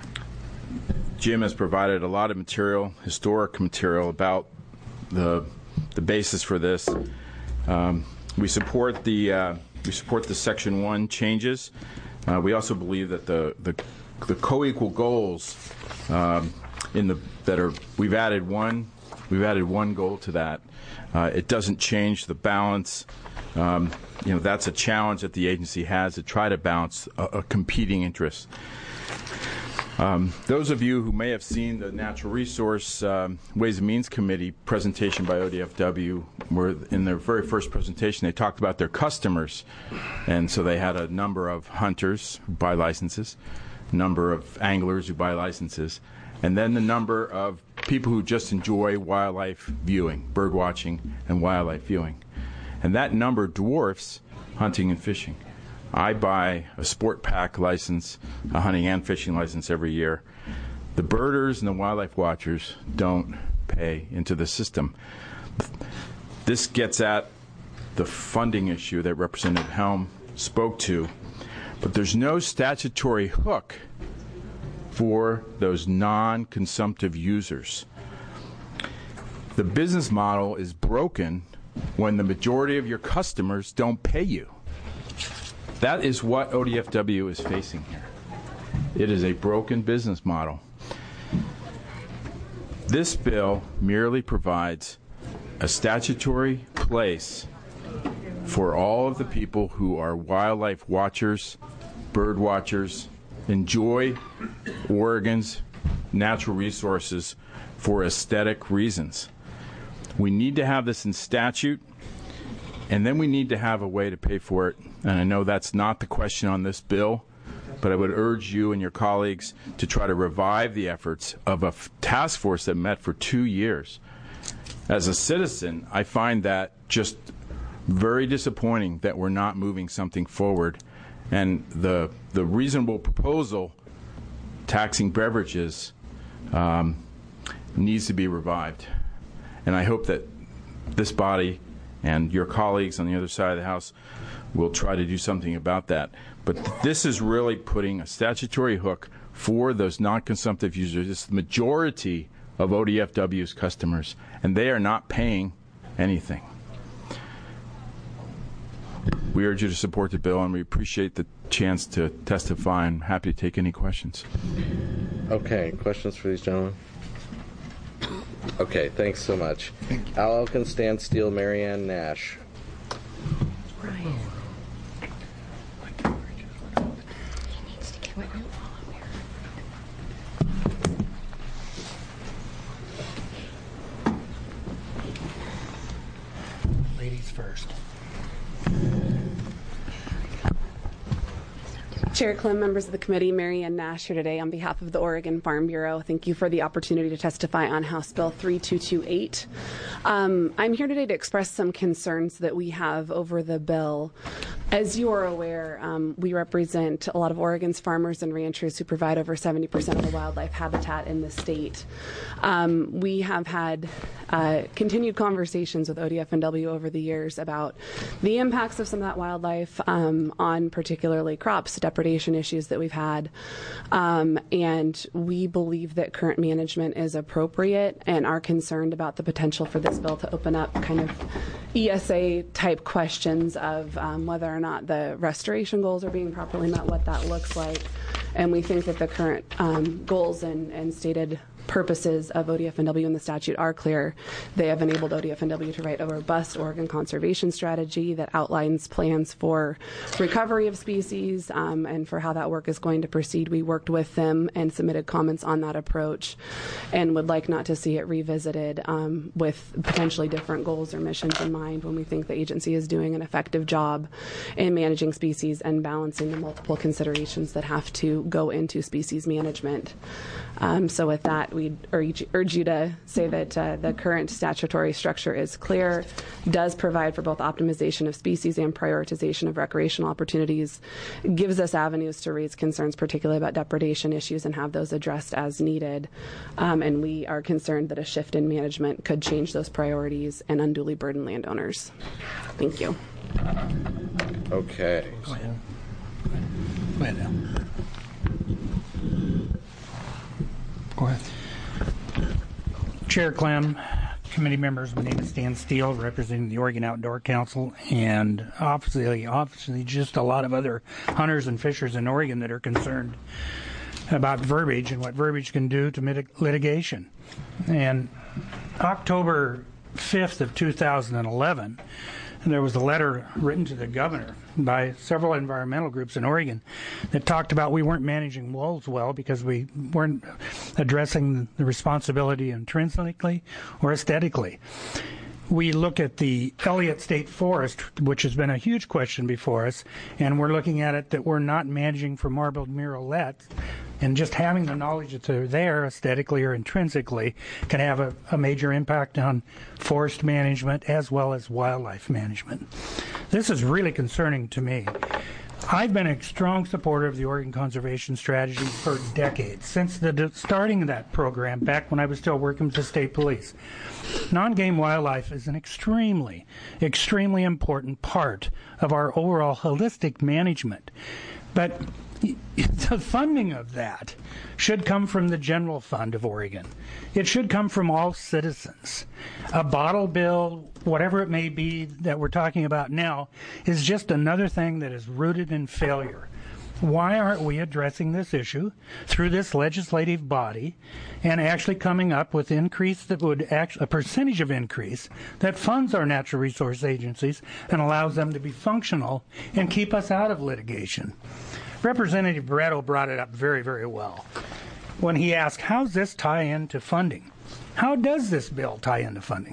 Jim has provided a lot of material, historic material, about the the basis for this. Um, we support the uh, we support the Section One changes. Uh, we also believe that the the, the co-equal goals um, in the that are we've added one we've added one goal to that. Uh, it doesn't change the balance. Um, you know, that's a challenge that the agency has to try to balance a, a competing interest. Um, those of you who may have seen the Natural Resource um, Ways and Means Committee presentation by O D F W, where in their very first presentation they talked about their customers, and so they had a number of hunters who buy licenses, number of anglers who buy licenses, and then the number of people who just enjoy wildlife viewing, bird watching and wildlife viewing. And that number dwarfs hunting and fishing. I buy a sport pack license, a hunting and fishing license every year. The birders and the wildlife watchers don't pay into the system. This gets at the funding issue that Representative Helm spoke to, but there's no statutory hook for those non-consumptive users. The business model is broken when the majority of your customers don't pay you. That is what O D F W is facing here. It is a broken business model. This bill merely provides a statutory place for all of the people who are wildlife watchers, bird watchers, enjoy Oregon's natural resources for aesthetic reasons. We need to have this in statute, and then we need to have a way to pay for it. And I know that's not the question on this bill, but I would urge you and your colleagues to try to revive the efforts of a f- task force that met for two years. As a citizen, I find that just very disappointing that we're not moving something forward. And the the reasonable proposal, taxing beverages, um, needs to be revived. And I hope that this body and your colleagues on the other side of the House will try to do something about that. But this is really putting a statutory hook for those non-consumptive users. It's the majority of O D F W's customers, and they are not paying anything. We urge you to support the bill, and we appreciate the chance to testify. I'm happy to take any questions. Okay, questions for these gentlemen? Okay, thanks so much. Al Elkins, Stan Steele, Marianne Nash. Brian. Ladies first. Chair Clem, members of the committee, Mary Ann Nash here today on behalf of the Oregon Farm Bureau. Thank you for the opportunity to testify on House Bill three two two eight. Um, I'm here today to express some concerns that we have over the bill. As you are aware, um, we represent a lot of Oregon's farmers and ranchers who provide over seventy percent of the wildlife habitat in the state. Um, we have had uh, continued conversations with O D F and W over the years about the impacts of some of that wildlife um, on particularly crops, depredation issues that we've had. Um, and we believe that current management is appropriate and are concerned about the potential for this bill to open up kind of E S A type questions of um, whether or not the restoration goals are being properly met, what that looks like. And we think that the current um, goals and, and stated purposes of O D F and W in the statute are clear. They have enabled O D F and W to write a robust Oregon conservation strategy that outlines plans for recovery of species um, and for how that work is going to proceed. We worked with them and submitted comments on that approach and would like not to see it revisited um, with potentially different goals or missions in mind when we think the agency is doing an effective job in managing species and balancing the multiple considerations that have to go into species management. Um, so with that, we urge, urge you to say that uh, the current statutory structure is clear, does provide for both optimization of species and prioritization of recreational opportunities, gives us avenues to raise concerns, particularly about depredation issues, and have those addressed as needed. Um, and we are concerned that a shift in management could change those priorities and unduly burden landowners. Thank you. Okay. Go ahead. Go ahead now. Go ahead. Chair Clem, committee members, my name is Dan Steele, representing the Oregon Outdoor Council, and obviously, obviously just a lot of other hunters and fishers in Oregon that are concerned about verbiage and what verbiage can do to mitig- litigation. And October fifth of two thousand eleven, there was a letter written to the governor by several environmental groups in Oregon that talked about we weren't managing wolves well because we weren't addressing the responsibility intrinsically or aesthetically. We look at the Elliott State Forest, which has been a huge question before us, and we're looking at it that we're not managing for marbled murrelet, and just having the knowledge that they're there aesthetically or intrinsically can have a, a major impact on forest management as well as wildlife management. This is really concerning to me. I've been a strong supporter of the Oregon Conservation Strategy for decades, since the starting of that program back when I was still working with the state police. Non-game wildlife is an extremely, extremely important part of our overall holistic management. But the funding of that should come from the general fund of Oregon. It should come from all citizens. A bottle bill, whatever it may be that we're talking about now, is just another thing that is rooted in failure. Why aren't we addressing this issue through this legislative body and actually coming up with increase that would actually, a percentage of increase that funds our natural resource agencies and allows them to be functional and keep us out of litigation? Representative Barretto brought it up very, very well when he asked, how does this tie into funding? How does this bill tie into funding?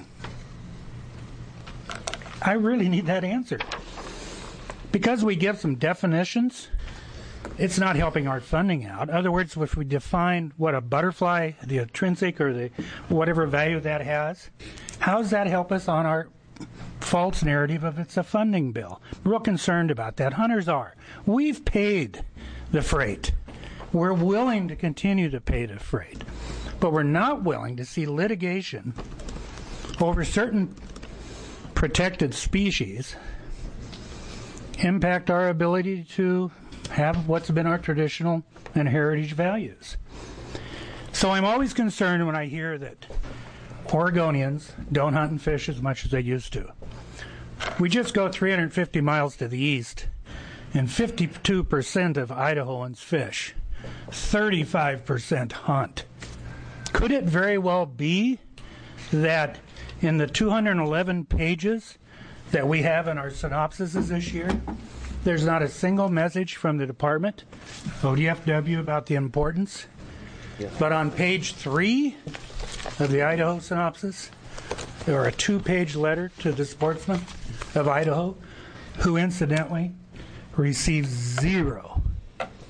I really need that answer. Because we give some definitions, it's not helping our funding out. In other words, if we define what a butterfly, the intrinsic or the whatever value that has, how does that help us on our false narrative of it's a funding bill? I'm real concerned about that. Hunters are. We've paid the freight. We're willing to continue to pay the freight. But we're not willing to see litigation over certain protected species impact our ability to have what's been our traditional and heritage values. So I'm always concerned when I hear that Oregonians don't hunt and fish as much as they used to. We just go three hundred fifty miles to the east, and fifty-two percent of Idahoans fish. thirty-five percent hunt. Could it very well be that in the two hundred eleven pages that we have in our synopsises this year, there's not a single message from the department, O D F W, about the importance? Yeah. But on page three of the Idaho synopsis, there are a two-page letter to the sportsman of Idaho, who incidentally receives zero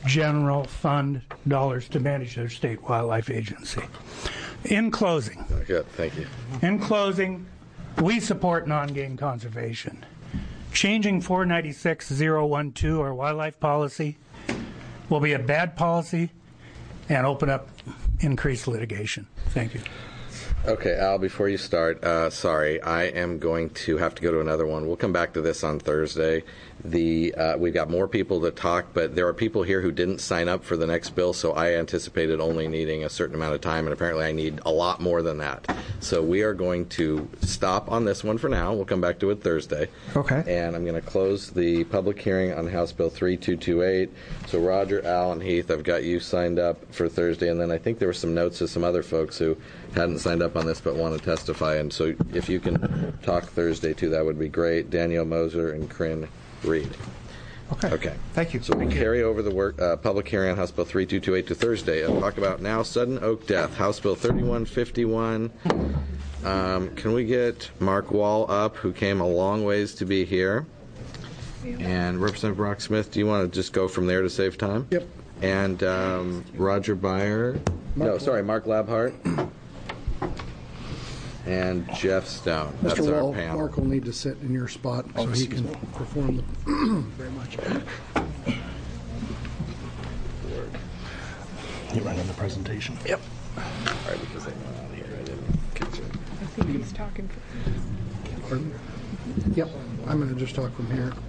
general fund dollars to manage their state wildlife agency. In closing, Good, thank you. in closing, we support non-game conservation. Changing four ninety-six oh twelve, our wildlife policy, will be a bad policy and open up increased litigation. Thank you. Okay, Al, before you start, uh, sorry, I am going to have to go to another one. We'll come back to this on Thursday. The uh, we've got more people to talk, but there are people here who didn't sign up for the next bill, so I anticipated only needing a certain amount of time, and apparently I need a lot more than that. So we are going to stop on this one for now. We'll come back to it Thursday. Okay. And I'm going to close the public hearing on House Bill three two two eight. So Roger, Al, and Heath, I've got you signed up for Thursday, and then I think there were some notes to some other folks who hadn't signed up on this but want to testify, and so if you can talk Thursday too, that would be great. Danielle Moser and Corinne Reed. Okay. Okay. Thank you. So we'll carry over the work, uh, public hearing on House Bill three two two eight to Thursday and talk about now Sudden Oak death, House Bill thirty-one fifty-one. Um, can we get Mark Wall up, who came a long ways to be here? And Representative Brock Smith, do you want to just go from there to save time? Yep. And um, Roger Byer. Mark no, sorry, Mark Labhart. And Jeff Stone. That's Mister our Wall, panel. Mark will need to sit in your spot so Oh, he can perform the very much. You run on the presentation. Yep. All right, because they went on here, I didn't catch it. I think he's talking for. Pardon? Yep, I'm going to just talk from here,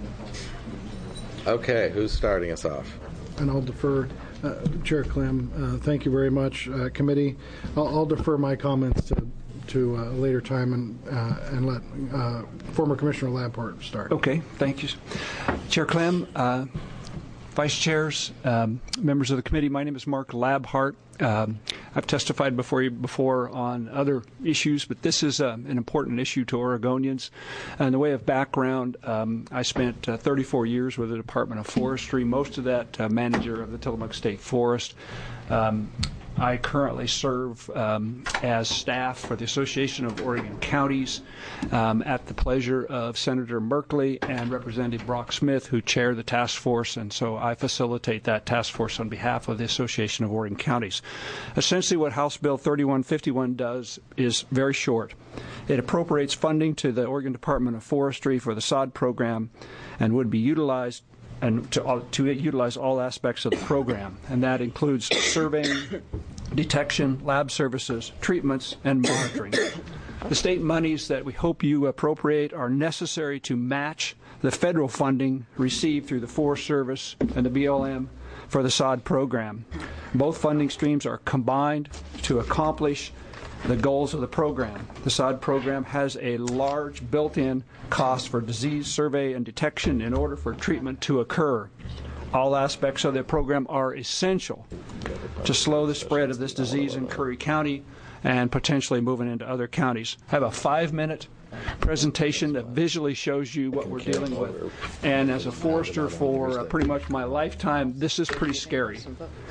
Okay, who's starting us off? and I'll defer. Uh, Chair Clem, uh, thank you very much. Uh, committee, I'll, I'll defer my comments to to a later time and uh, and let uh, former Commissioner Labhart start. Okay, thank you. Chair Clem, uh, Vice Chairs, um, members of the committee, my name is Mark Labhart. Um, I've testified before you before on other issues, but this is uh, an important issue to Oregonians. In the way of background, um, I spent uh, thirty-four years with the Department of Forestry, most of that uh, manager of the Tillamook State Forest. Um, I currently serve um, as staff for the Association of Oregon Counties um, at the pleasure of Senator Merkley and Representative Brock Smith, who chair the task force, and so I facilitate that task force on behalf of the Association of Oregon Counties. Essentially what House Bill thirty-one fifty-one does is very short. It appropriates funding to the Oregon Department of Forestry for the sod program and would be utilized and to, to utilize all aspects of the program, and that includes surveying, detection, lab services, treatments, and monitoring. The state monies that we hope you appropriate are necessary to match the federal funding received through the Forest Service and the B L M for the sod program. Both funding streams are combined to accomplish the goals of the program. The sod program has a large built-in cost for disease survey and detection in order for treatment to occur. All aspects of the program are essential to slow the spread of this disease in Curry County and potentially moving into other counties. I have a five-minute presentation that visually shows you what we're dealing with. And as a forester for uh, pretty much my lifetime, this is pretty scary.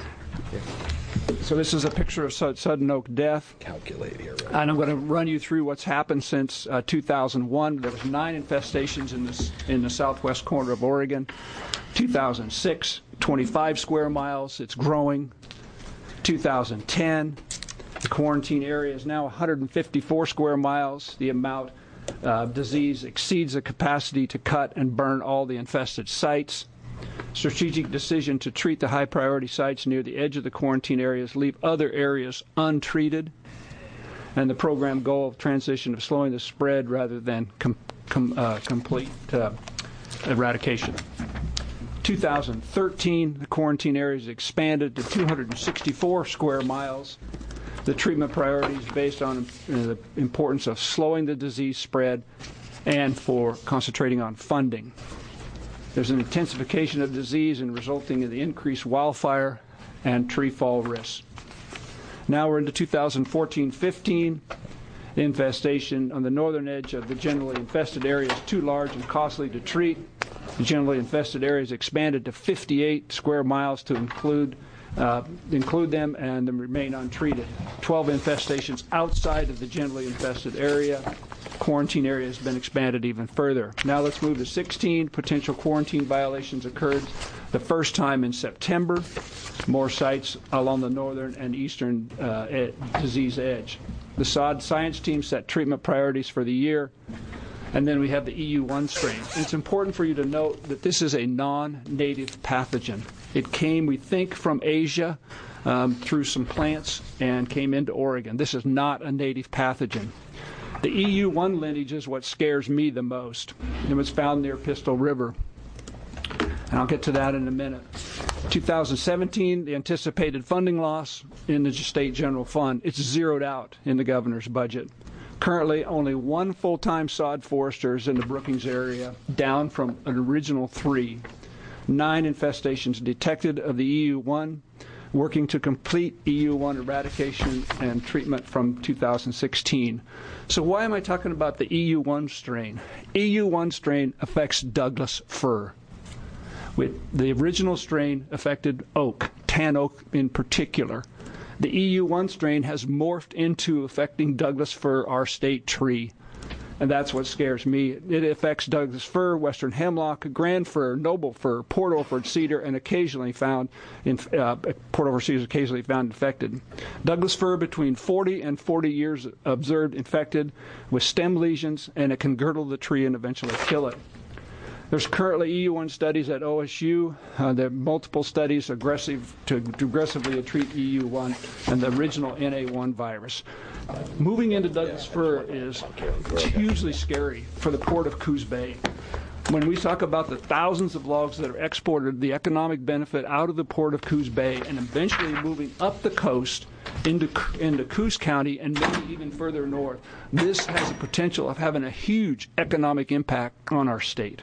So this is a picture of sudden oak death. Calculate here. Right? And I'm going to run you through what's happened since uh, two thousand one. There was nine infestations in this in the southwest corner of Oregon. two thousand six, twenty-five square miles. It's growing. two thousand ten, the quarantine area is now one hundred fifty-four square miles. The amount of disease exceeds the capacity to cut and burn all the infested sites. Strategic decision to treat the high priority sites near the edge of the quarantine areas, leave other areas untreated, and the program goal of transition of slowing the spread rather than com com uh, complete uh, eradication. two thousand thirteen, the quarantine areas expanded to two hundred sixty-four square miles. The treatment priorities based on uh, the importance of slowing the disease spread and for concentrating on funding. There's an intensification of disease and resulting in the increased wildfire and tree fall risks. Now we're into two thousand fourteen fifteen. The infestation on the northern edge of the generally infested area is too large and costly to treat. The generally infested area is expanded to fifty-eight square miles to include uh, include them and them remain untreated. twelve infestations outside of the generally infested area. Quarantine area has been expanded even further. Now let's move to sixteen. Potential quarantine violations occurred the first time in September, more sites along the northern and eastern uh, ed- disease edge. The S O D science team set treatment priorities for the year, and then we have the E U one strain. And it's important for you to note that this is a non-native pathogen. It came, we think, from Asia um, through some plants and came into Oregon. This is not a native pathogen. The E U one lineage is what scares me the most. It was found near Pistol River. And I'll get to that in a minute. two thousand seventeen, the anticipated funding loss in the state general fund, it's zeroed out in the governor's budget. Currently, only one full-time S O D forester is in the Brookings area, down from an original three. Nine infestations detected of the E U one, working to complete E U one eradication and treatment from two thousand sixteen. So why am I talking about the E U one strain? E U one strain affects Douglas fir. The original strain affected oak, tan oak in particular. The E U one strain has morphed into affecting Douglas fir, our state tree. And that's what scares me. It affects Douglas fir, western hemlock, grand fir, noble fir, Port Orford cedar, and occasionally found in uh, Port Orford cedar is occasionally found infected. Douglas fir between forty and forty years observed infected with stem lesions, and it can girdle the tree and eventually kill it. There's currently E U one studies at O S U. Uh, there are multiple studies aggressive to, to aggressively treat E U one and the original N A one virus. Moving into Douglas fir is hugely scary for the port of Coos Bay. When we talk about the thousands of logs that are exported, the economic benefit out of the port of Coos Bay and eventually moving up the coast into, into Coos County and maybe even further north, this has the potential of having a huge economic impact on our state.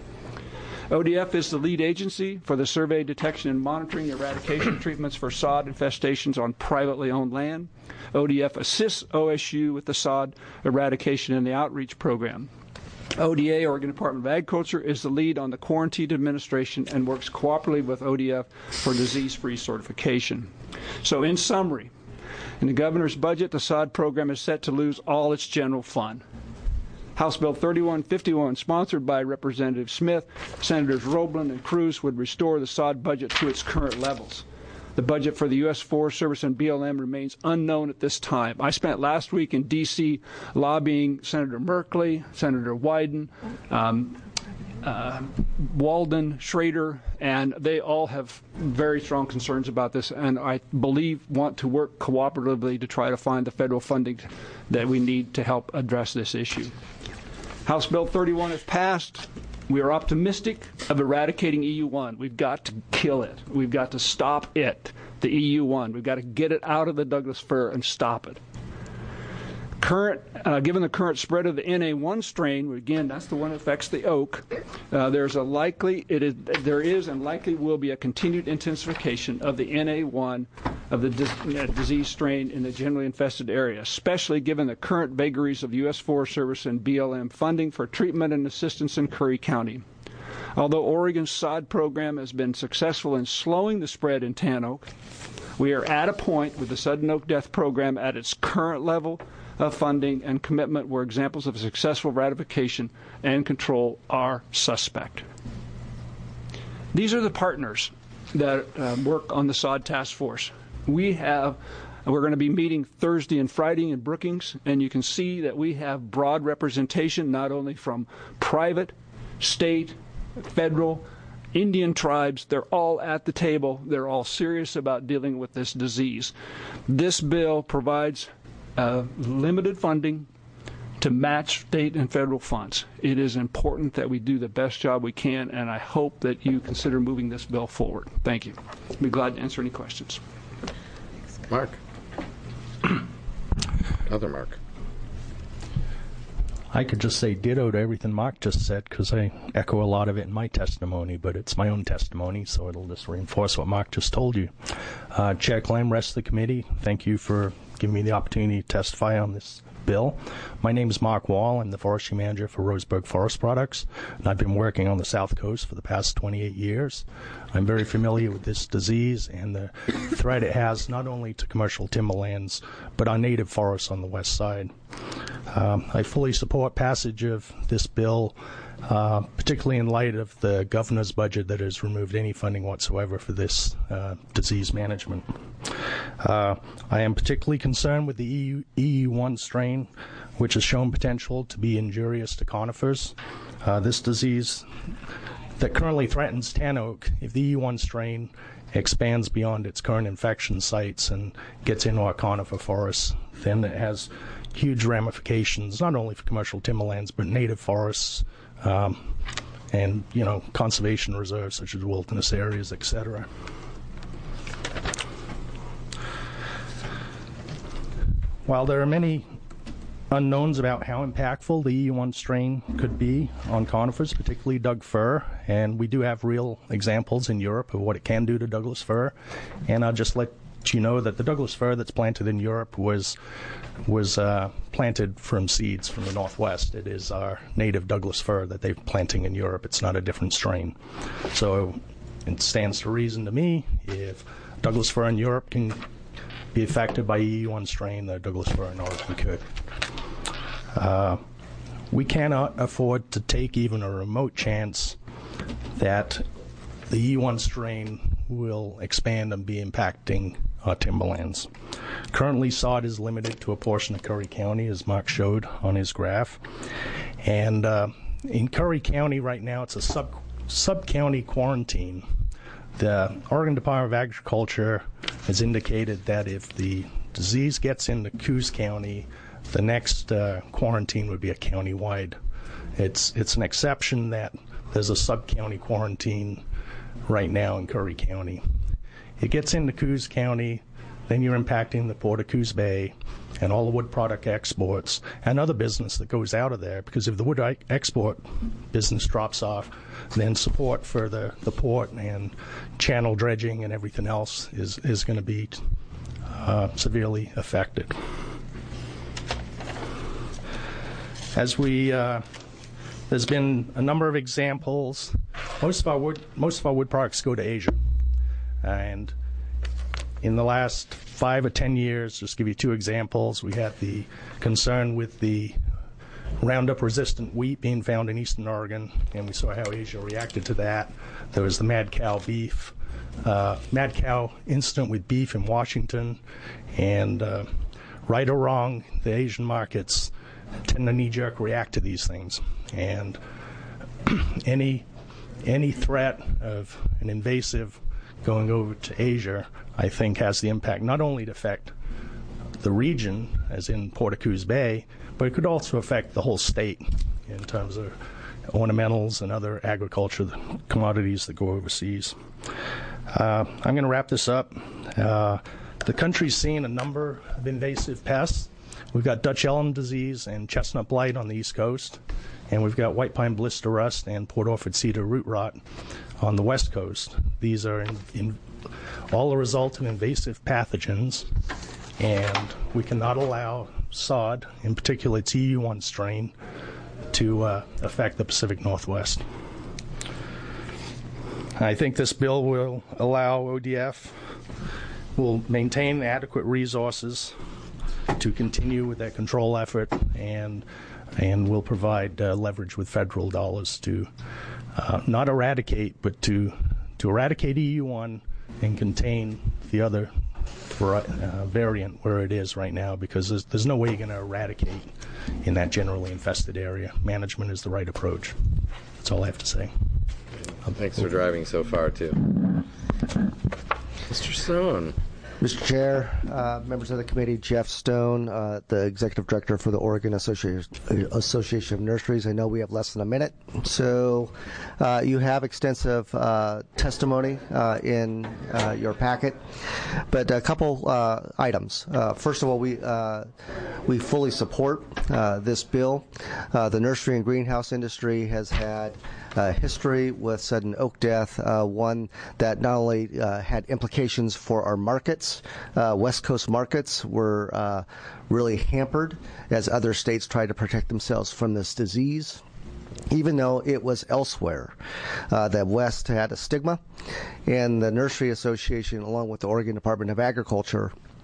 O D F is the lead agency for the survey, detection, and monitoring eradication treatments for S O D infestations on privately owned land. O D F assists O S U with the S O D eradication and the outreach program. O D A, Oregon Department of Agriculture, is the lead on the quarantine administration and works cooperatively with O D F for disease-free certification. So in summary, in the governor's budget, the S O D program is set to lose all its general fund. House Bill thirty-one fifty-one, sponsored by Representative Smith, Senators Roblin and Cruz, would restore the S O D budget to its current levels. The budget for the U S Forest Service and B L M remains unknown at this time. I spent last week in D C lobbying Senator Merkley, Senator Wyden, um, uh, Walden, Schrader, and they all have very strong concerns about this, and I believe want to work cooperatively to try to find the federal funding that we need to help address this issue. House Bill thirty-one, if passed, we are optimistic of eradicating E U one. We've got to kill it. We've got to stop it, the E U one. We've got to get it out of the Douglas fir and stop it. Current, uh, given the current spread of the N A one strain, again, that's the one that affects the oak, uh, there's a likely, it is, there is and likely will be a continued intensification of the N A one of the dis- uh, disease strain in the generally infested area, especially given the current vagaries of U S Forest Service and B L M funding for treatment and assistance in Curry County. Although Oregon's S O D program has been successful in slowing the spread in tan oak, we are at a point with the sudden oak death program at its current level of funding and commitment where examples of successful ratification and control are suspect. These are the partners that uh, work on the S O D task force. We have, we're going to be meeting Thursday and Friday in Brookings, and you can see that we have broad representation not only from private, state, federal, Indian tribes. They're all at the table. They're all serious about dealing with this disease. This bill provides Uh, limited funding to match state and federal funds. It is important that we do the best job we can, and I hope that you consider moving this bill forward. Thank you. I'll be glad to answer any questions. Mark. Other Mark. I could just say ditto to everything Mark just said because I echo a lot of it in my testimony, but it's my own testimony, so it'll just reinforce what Mark just told you. Uh, Chair Clem, rest of the committee, thank you for giving me the opportunity to testify on this bill. My name is Mark Wall. I'm the forestry manager for Roseburg Forest Products, and I've been working on the South Coast for the past twenty-eight years. I'm very familiar with this disease and the threat it has not only to commercial timberlands, but our native forests on the west side. Um, I fully support passage of this bill, uh, particularly in light of the governor's budget that has removed any funding whatsoever for this uh, disease management. Uh, I am particularly concerned with the E U one strain, which has shown potential to be injurious to conifers. Uh, this disease that currently threatens tan oak, if the E U one strain expands beyond its current infection sites and gets into our conifer forests, then it has huge ramifications, not only for commercial timberlands, but native forests, um, and, you know, conservation reserves such as wilderness areas, et cetera. While there are many unknowns about how impactful the E U one strain could be on conifers, particularly Doug fir, and we do have real examples in Europe of what it can do to Douglas fir, and I'll just let you know that the Douglas fir that's planted in Europe was was uh, planted from seeds from the Northwest. It is our native Douglas fir that they're planting in Europe. It's not a different strain. So it stands to reason to me, if Douglas fir in Europe can be affected by E U one strain, the Douglas fir in Oregon could. Uh, we cannot afford to take even a remote chance that the E U one strain will expand and be impacting our timberlands. Currently, sod is limited to a portion of Curry County, as Mark showed on his graph. And uh, in Curry County right now, it's a sub, sub-county quarantine. The Oregon Department of Agriculture has indicated that if the disease gets into Coos County, the next uh, quarantine would be a county-wide. It's, it's an exception that there's a sub-county quarantine right now in Curry County. It gets into Coos County, then you're impacting the Port of Coos Bay and all the wood product exports and other business that goes out of there, because if the wood export business drops off, then support for the, the port and channel dredging and everything else is, is going to be uh, severely affected. As we, uh, there's been a number of examples. Most of our wood, most of our wood products go to Asia, and in the last five or ten years, just to give you two examples, we had the concern with the Roundup-resistant wheat being found in eastern Oregon, and we saw how Asia reacted to that. There was the mad cow beef, uh, mad cow incident with beef in Washington, and uh, right or wrong, the Asian markets tend to knee-jerk react to these things, and any any threat of an invasive going over to Asia, I think, has the impact not only to affect the region, as in Port of Coos Bay, but it could also affect the whole state in terms of ornamentals and other agriculture commodities that go overseas. Uh, I'm going to wrap this up. Uh, the country's seen a number of invasive pests. We've got Dutch elm disease and chestnut blight on the East Coast, and we've got white pine blister rust and Port Orford cedar root rot on the West Coast. These are in, in all the result of invasive pathogens, and we cannot allow sod, in particular its E U one strain, to uh, affect the Pacific Northwest. I think this bill will allow O D F, will maintain adequate resources to continue with that control effort, and and will provide uh, leverage with federal dollars to uh, not eradicate, but to to eradicate E U one and contain the other uh, variant where it is right now, because there's, there's no way you're going to eradicate in that generally infested area. Management is the right approach. That's all I have to say. Thanks for driving so far, too. Mister Stone. Mister Chair, uh, members of the committee, Jeff Stone, uh, the Executive Director for the Oregon Association, Association of Nurseries. I know we have less than a minute, so uh, you have extensive uh, testimony uh, in uh, your packet, but a couple uh, items. Uh, first of all, we uh, we fully support uh, this bill. Uh, the nursery and greenhouse industry has had Uh, history with sudden oak death, uh, one that not only uh, had implications for our markets, uh, West Coast markets were uh, really hampered as other states tried to protect themselves from this disease, even though it was elsewhere. Uh, the West had a stigma, and the Nursery Association, along with the Oregon Department of Agriculture,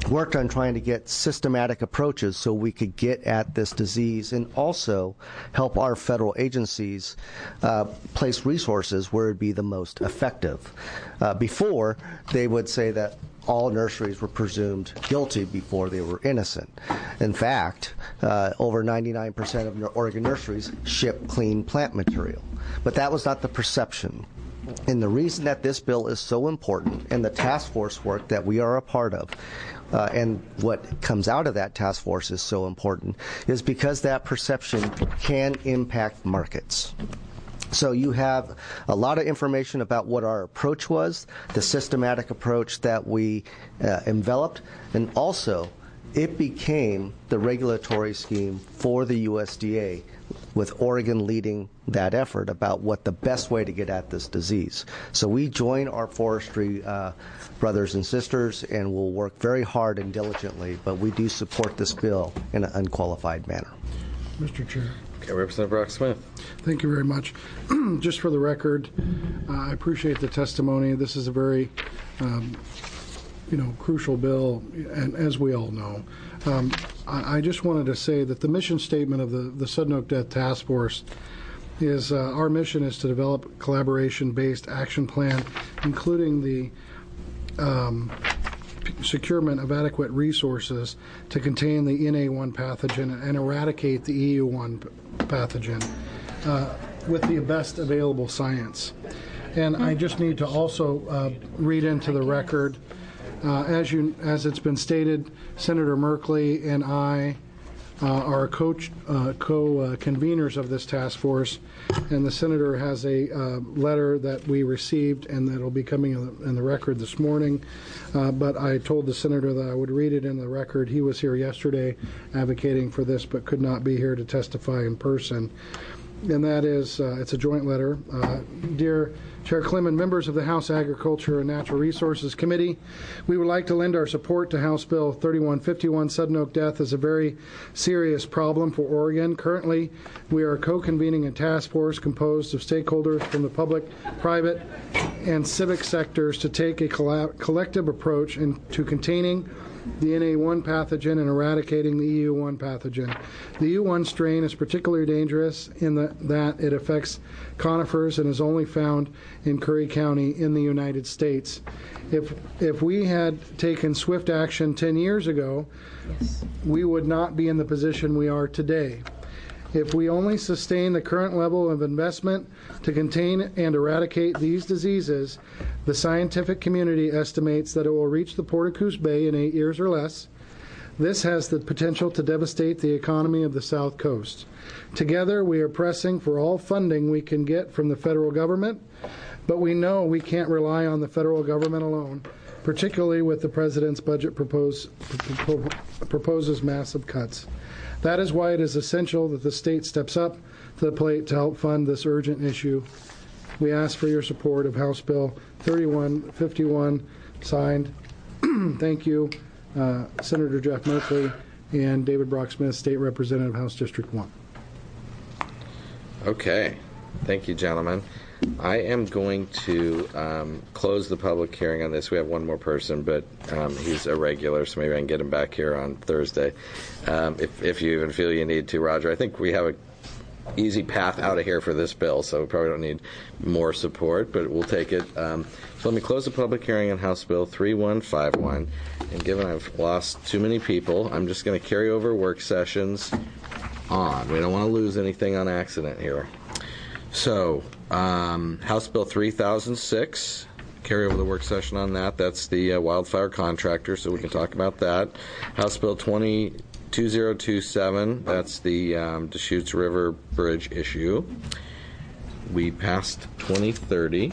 worked on trying to get systematic approaches so we could get at this disease and also help our federal agencies uh, place resources where it would be the most effective. Uh, before, they would say that all nurseries were presumed guilty before they were innocent. In fact, uh, over ninety-nine percent of Oregon nurseries ship clean plant material. But that was not the perception. And the reason that this bill is so important and the task force work that we are a part of uh, and what comes out of that task force is so important is because that perception can impact markets. So you have a lot of information about what our approach was, the systematic approach that we uh, enveloped, and also it became the regulatory scheme for the U S D A, with Oregon leading that effort about what the best way to get at this disease. So we join our forestry uh, brothers and sisters and will work very hard and diligently, but we do support this bill in an unqualified manner. Mister Chair. Okay, Representative Brock Smith. Thank you very much. Just for the record, uh, I appreciate the testimony. This is a very, um, you know, crucial bill, and as we all know. Um, I, I just wanted to say that the mission statement of the, the Sudden Oak Death Task Force is uh, our mission is to develop collaboration-based action plan, including the um, securement of adequate resources to contain the N A one pathogen and eradicate the E U one pathogen uh, with the best available science. And I just need to also uh, read into the record, uh, as you as it's been stated, Senator Merkley and I uh, are co-conveners uh, co, uh, conveners of this task force, and the senator has a uh, letter that we received and that will be coming in the, in the record this morning. Uh, but I told the senator that I would read it in the record. He was here yesterday advocating for this, but could not be here to testify in person. And that is, uh, it's a joint letter. Uh, Dear Chair Clem and members of the House Agriculture and Natural Resources Committee, we would like to lend our support to House Bill thirty-one fifty-one. Sudden oak death is a very serious problem for Oregon. Currently, we are co-convening a task force composed of stakeholders from the public, private, and civic sectors to take a collab- collective approach into containing the N A one pathogen and eradicating the E U one pathogen. The E U one strain is particularly dangerous in the, that it affects conifers and is only found in Curry County in the United States. If if we had taken swift action ten years ago, yes, we would not be in the position we are today. If we only sustain the current level of investment to contain and eradicate these diseases, the scientific community estimates that it will reach the Port of Coos Bay in eight years or less. This has the potential to devastate the economy of the South Coast. Together, we are pressing for all funding we can get from the federal government, but we know we can't rely on the federal government alone, particularly with the President's budget propose, proposes massive cuts. That is why it is essential that the state steps up to the plate to help fund this urgent issue. We ask for your support of House Bill thirty-one fifty-one, signed, thank you, uh, Senator Jeff Merkley and David Brock Smith, State Representative, House District one. Okay. Thank you, gentlemen. I am going to um, close the public hearing on this. We have one more person, but um, he's a regular, so maybe I can get him back here on Thursday, um, if, if you even feel you need to, Roger. I think we have an easy path out of here for this bill, so we probably don't need more support, but we'll take it. Um, so let me close the public hearing on House Bill thirty-one fifty-one, and given I've lost too many people, I'm just going to carry over work sessions on. We don't want to lose anything on accident here. So, um, House Bill three thousand six, carry over the work session on that. That's the uh, wildfire contractor, so we can talk about that. House Bill two zero two seven, that's the um, Deschutes River Bridge issue. We passed twenty thirty.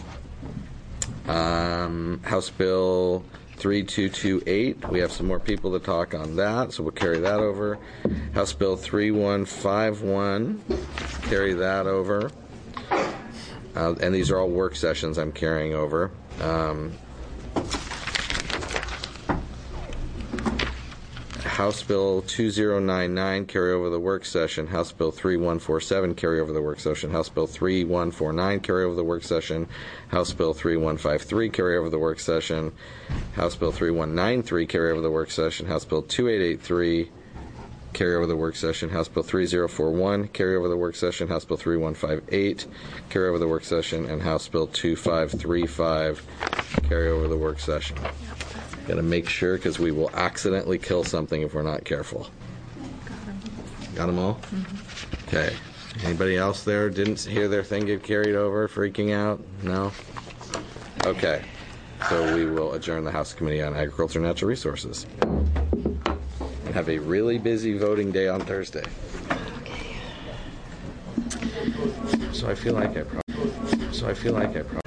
Um, House Bill three two two eight, we have some more people to talk on that, so we'll carry that over. House Bill thirty-one fifty-one, carry that over. Uh, and these are all work sessions I'm carrying over. Um, House Bill two thousand ninety-nine, carry over the work session. House Bill three one four seven, carry over the work session. House Bill three one four nine, carry over the work session. House Bill three one five three, carry over the work session. House Bill three one nine three, carry over the work session. House Bill two eight eight three, carry over the work session. House Bill three zero four one, carry over the work session. House Bill three one five eight, carry over the work session. And House Bill two five three five, carry over the work session. Got to make sure, because we will accidentally kill something if we're not careful. Got them all? Mm-hmm. Okay. Anybody else there didn't hear their thing get carried over, freaking out? No? Okay. So we will adjourn the House Committee on Agriculture and Natural Resources. And have a really busy voting day on Thursday. Okay. So I feel like I probably, so I feel like I probably